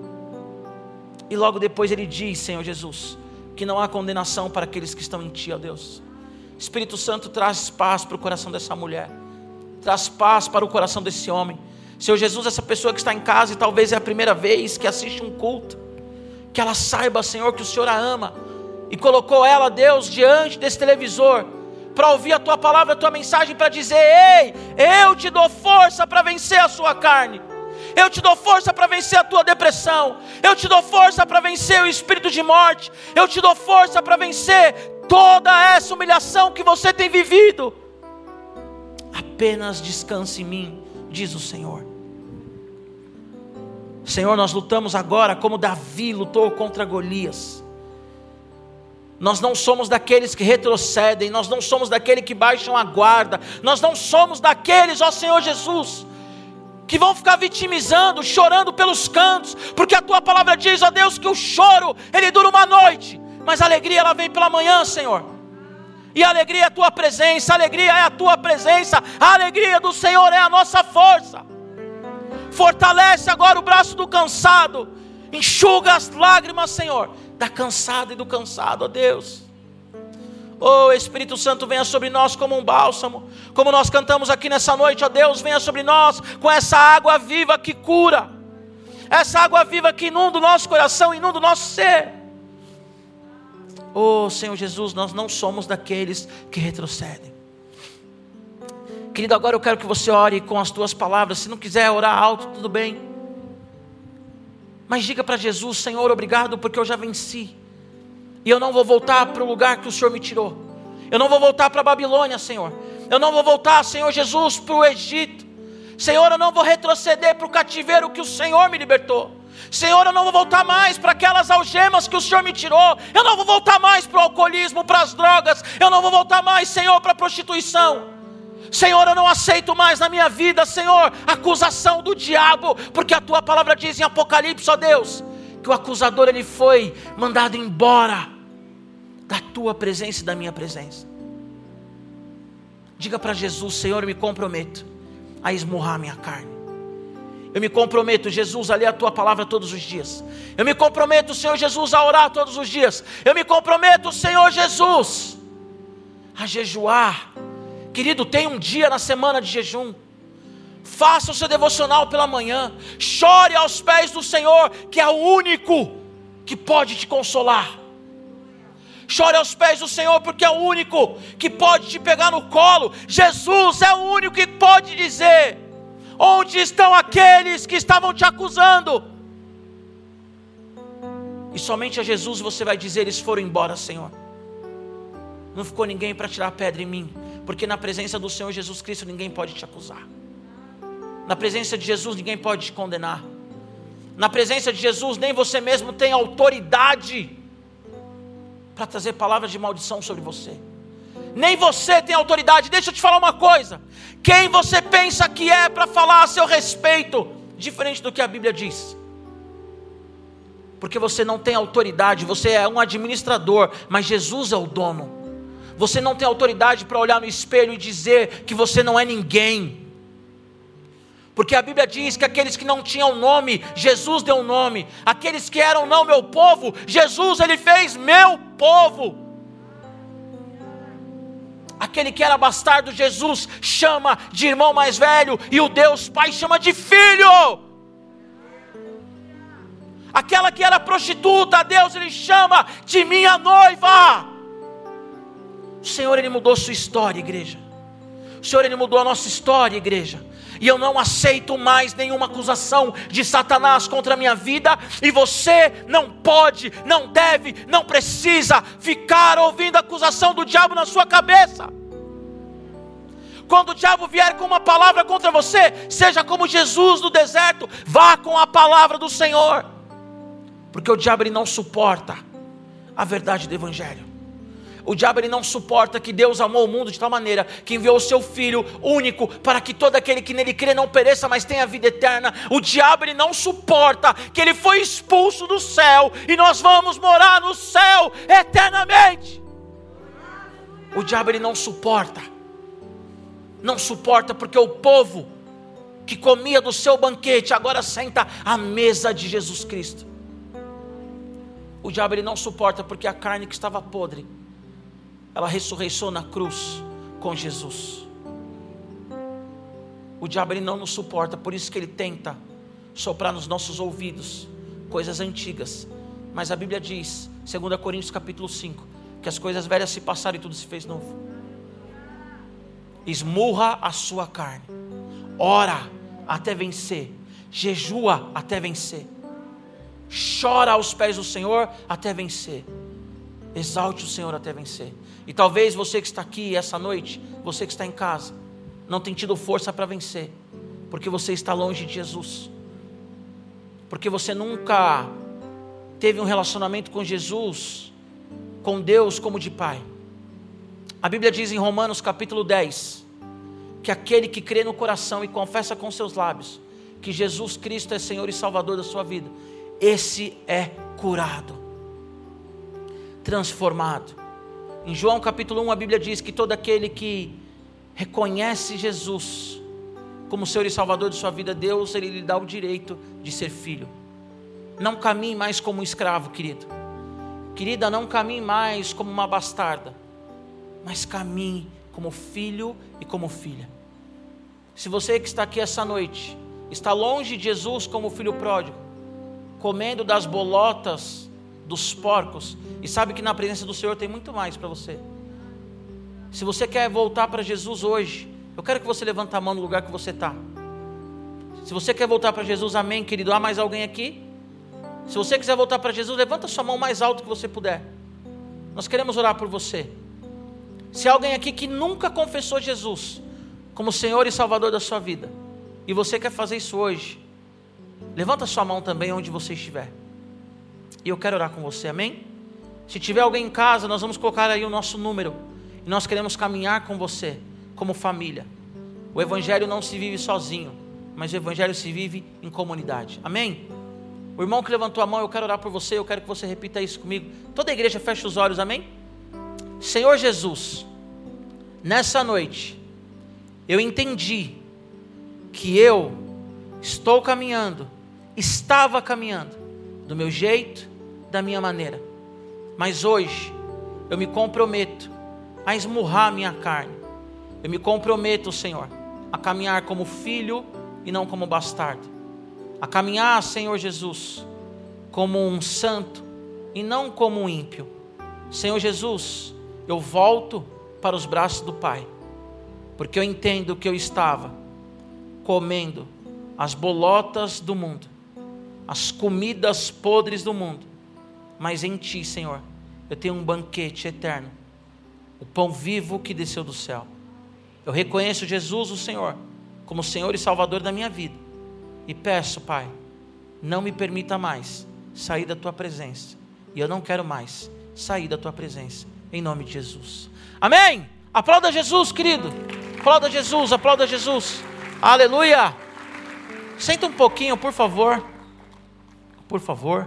E logo depois ele diz, Senhor Jesus, que não há condenação para aqueles que estão em Ti, ó Deus. Espírito Santo, traz paz para o coração dessa mulher. Traz paz para o coração desse homem. Senhor Jesus, essa pessoa que está em casa e talvez é a primeira vez que assiste um culto, que ela saiba, Senhor, que o Senhor a ama e colocou ela, Deus, diante desse televisor para ouvir a Tua palavra, a Tua mensagem, para dizer, ei, eu te dou força para vencer a sua carne, eu te dou força para vencer a tua depressão, eu te dou força para vencer o espírito de morte, eu te dou força para vencer toda essa humilhação que você tem vivido. Apenas descanse em mim, diz o Senhor. Senhor, nós lutamos agora como Davi lutou contra Golias. Nós não somos daqueles que retrocedem, nós não somos daqueles que baixam a guarda, nós não somos daqueles, ó Senhor Jesus, que vão ficar vitimizando, chorando pelos cantos, porque a Tua palavra diz, ó Deus, que o choro, ele dura uma noite, mas a alegria ela vem pela manhã, Senhor. E a alegria é a Tua presença, a alegria é a Tua presença, a alegria do Senhor é a nossa força. Fortalece agora o braço do cansado, enxuga as lágrimas, Senhor, da cansada e do cansado, ó Deus. Oh Espírito Santo, venha sobre nós como um bálsamo, como nós cantamos aqui nessa noite, ó Deus, venha sobre nós com essa água viva que cura, essa água viva que inunda o nosso coração, inunda o nosso ser. Oh Senhor Jesus, nós não somos daqueles que retrocedem. Querido, agora eu quero que você ore com as tuas palavras. Se não quiser orar alto, tudo bem, mas diga para Jesus: Senhor, obrigado porque eu já venci, e eu não vou voltar para o lugar que o Senhor me tirou. Eu não vou voltar para a Babilônia, Senhor. Eu não vou voltar, Senhor Jesus, para o Egito. Senhor, eu não vou retroceder para o cativeiro que o Senhor me libertou. Senhor, eu não vou voltar mais para aquelas algemas que o Senhor me tirou. Eu não vou voltar mais para o alcoolismo, para as drogas. Eu não vou voltar mais, Senhor, para a prostituição. Senhor, eu não aceito mais na minha vida, Senhor, acusação do diabo, porque a Tua palavra diz em Apocalipse, ó Deus, que o acusador ele foi mandado embora da Tua presença e da minha presença. Diga para Jesus: Senhor, eu me comprometo a esmurrar a minha carne. Eu me comprometo, Jesus, a ler a Tua palavra todos os dias. Eu me comprometo, Senhor Jesus, a orar todos os dias. Eu me comprometo, Senhor Jesus, a jejuar. Querido, tem um dia na semana de jejum. Faça o seu devocional pela manhã. Chore aos pés do Senhor, que é o único que pode te consolar. Chore aos pés do Senhor, porque é o único que pode te pegar no colo. Jesus é o único que pode dizer: onde estão aqueles que estavam te acusando? E somente a Jesus você vai dizer: eles foram embora, Senhor. Não ficou ninguém para tirar pedra em mim, porque na presença do Senhor Jesus Cristo ninguém pode te acusar. Na presença de Jesus ninguém pode te condenar. Na presença de Jesus nem você mesmo tem autoridade para trazer palavras de maldição sobre você. Nem você tem autoridade. Deixa eu te falar uma coisa: quem você pensa que é para falar a seu respeito, diferente do que a Bíblia diz? Porque você não tem autoridade, você é um administrador, mas Jesus é o dono. Você não tem autoridade para olhar no espelho e dizer que você não é ninguém. Porque a Bíblia diz que aqueles que não tinham nome, Jesus deu um nome. Aqueles que eram não meu povo, Jesus ele fez meu povo. Aquele que era bastardo, Jesus chama de irmão mais velho, e o Deus Pai chama de filho. Aquela que era prostituta, Deus ele chama de minha noiva. O Senhor ele mudou sua história, igreja. O Senhor ele mudou a nossa história, igreja. E eu não aceito mais nenhuma acusação de Satanás contra a minha vida. E você não pode, não deve, não precisa ficar ouvindo a acusação do diabo na sua cabeça. Quando o diabo vier com uma palavra contra você, seja como Jesus no deserto, vá com a palavra do Senhor. Porque o diabo ele não suporta a verdade do Evangelho. O diabo ele não suporta que Deus amou o mundo de tal maneira que enviou o seu Filho único para que todo aquele que nele crê não pereça, mas tenha vida eterna. O diabo ele não suporta que ele foi expulso do céu e nós vamos morar no céu eternamente. O diabo ele não suporta. Não suporta porque o povo que comia do seu banquete agora senta à mesa de Jesus Cristo. O diabo ele não suporta porque a carne que estava podre, ela ressurreiçou na cruz com Jesus. O diabo ele não nos suporta, por isso que ele tenta soprar nos nossos ouvidos coisas antigas. Mas a Bíblia diz, 2 Coríntios capítulo 5, que as coisas velhas se passaram e tudo se fez novo. Esmurra a sua carne, ora até vencer, jejua até vencer, chora aos pés do Senhor até vencer, exalte o Senhor até vencer. E talvez você que está aqui essa noite, você que está em casa, não tem tido força para vencer, porque você está longe de Jesus, porque você nunca teve um relacionamento com Jesus com Deus como de pai. A Bíblia diz em Romanos capítulo 10, que aquele que crê no coração e confessa com seus lábios que Jesus Cristo é Senhor e Salvador da sua vida, esse é curado, transformado. Em João capítulo 1 a Bíblia diz que todo aquele que reconhece Jesus como Senhor e Salvador de sua vida, Deus ele lhe dá o direito de ser filho. Não caminhe mais como um escravo, querido. Querida, não caminhe mais como uma bastarda, mas caminhe como filho e como filha. Se você que está aqui essa noite está longe de Jesus como filho pródigo, comendo das bolotas dos porcos, e sabe que na presença do Senhor tem muito mais para você. Se você quer voltar para Jesus hoje, eu quero que você levante a mão no lugar que você está. Se você quer voltar para Jesus, amém, querido. Há mais alguém aqui? Se você quiser voltar para Jesus, levanta sua mão mais alto que você puder. Nós queremos orar por você. Se há alguém aqui que nunca confessou Jesus como Senhor e Salvador da sua vida, e você quer fazer isso hoje, levanta sua mão também onde você estiver. E eu quero orar com você, amém? Se tiver alguém em casa, nós vamos colocar aí o nosso número. E nós queremos caminhar com você, como família. O Evangelho não se vive sozinho, mas o Evangelho se vive em comunidade, amém? O irmão que levantou a mão, eu quero orar por você, eu quero que você repita isso comigo. Toda a igreja fecha os olhos, amém? Senhor Jesus, nessa noite, eu entendi que eu estou caminhando, estava caminhando, do meu jeito, da minha maneira. Mas hoje, eu me comprometo a esmurrar a minha carne. Eu me comprometo, Senhor, a caminhar como filho e não como bastardo. A caminhar, Senhor Jesus, como um santo e não como um ímpio. Senhor Jesus, eu volto para os braços do Pai, porque eu entendo que eu estava comendo as bolotas do mundo, as comidas podres do mundo, mas em Ti, Senhor, eu tenho um banquete eterno, o pão vivo que desceu do céu. Eu reconheço Jesus, o Senhor, como Senhor e Salvador da minha vida, e peço, Pai, não me permita mais sair da Tua presença, e eu não quero mais sair da Tua presença, em nome de Jesus, amém? Aplauda Jesus, querido, aplauda Jesus, aplauda Jesus, aleluia. Senta um pouquinho, por favor, por favor.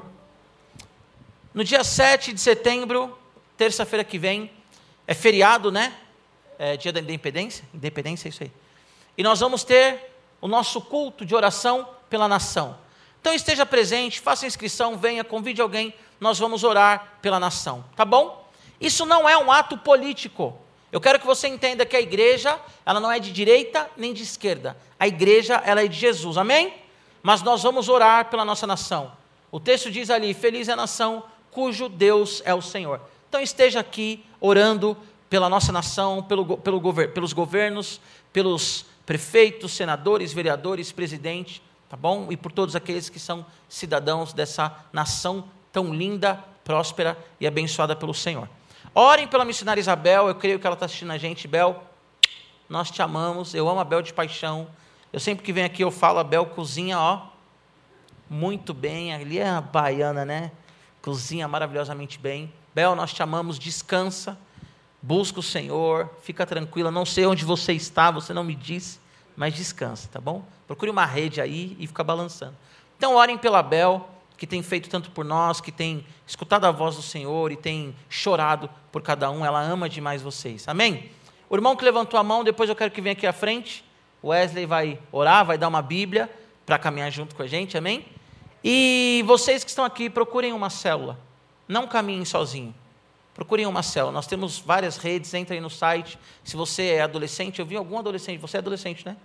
No dia 7 de setembro, terça-feira que vem, é feriado, né? É dia da independência, é isso aí. E nós vamos ter o nosso culto de oração pela nação. Então esteja presente, faça inscrição, venha, convide alguém, nós vamos orar pela nação, tá bom? Isso não é um ato político. Eu quero que você entenda que a igreja, ela não é de direita nem de esquerda. A igreja, ela é de Jesus, amém? Mas nós vamos orar pela nossa nação. O texto diz ali, feliz é a nação cujo Deus é o Senhor. Então esteja aqui orando pela nossa nação, pelos governos, pelos prefeitos, senadores, vereadores, presidente, tá bom? E por todos aqueles que são cidadãos dessa nação tão linda, próspera e abençoada pelo Senhor. Orem pela missionária Isabel, eu creio que ela está assistindo a gente. Bel, nós te amamos, eu amo a Bel de paixão. Eu sempre que venho aqui eu falo, a Bel cozinha, ó, muito bem, ali é a baiana, né? Cozinha maravilhosamente bem. Bel, nós te amamos, descansa, busca o Senhor, fica tranquila, não sei onde você está, você não me disse, mas descansa, tá bom? Procure uma rede aí e fica balançando. Então orem pela Bel, que tem feito tanto por nós, que tem escutado a voz do Senhor e tem chorado por cada um, ela ama demais vocês, amém? O irmão que levantou a mão, depois eu quero que venha aqui à frente, o Wesley vai orar, vai dar uma Bíblia para caminhar junto com a gente, amém? E vocês que estão aqui, procurem uma célula, não caminhem sozinho, procurem uma célula, nós temos várias redes, entrem no site, se você é adolescente, eu vi algum adolescente, você é adolescente, né?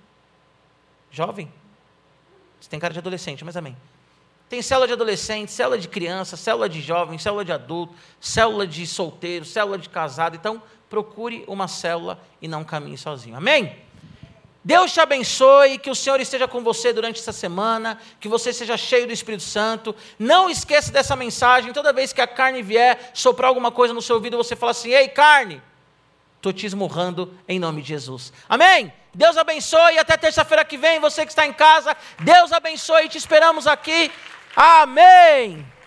Jovem? Você tem cara de adolescente, mas amém. Tem célula de adolescente, célula de criança, célula de jovem, célula de adulto, célula de solteiro, célula de casado, então procure uma célula e não caminhe sozinho, amém? Deus te abençoe, que o Senhor esteja com você durante essa semana, que você seja cheio do Espírito Santo. Não esqueça dessa mensagem, toda vez que a carne vier soprar alguma coisa no seu ouvido, você fala assim, ei carne, estou te esmurrando em nome de Jesus. Amém? Deus abençoe, até terça-feira que vem, você que está em casa, Deus abençoe, te esperamos aqui. Amém.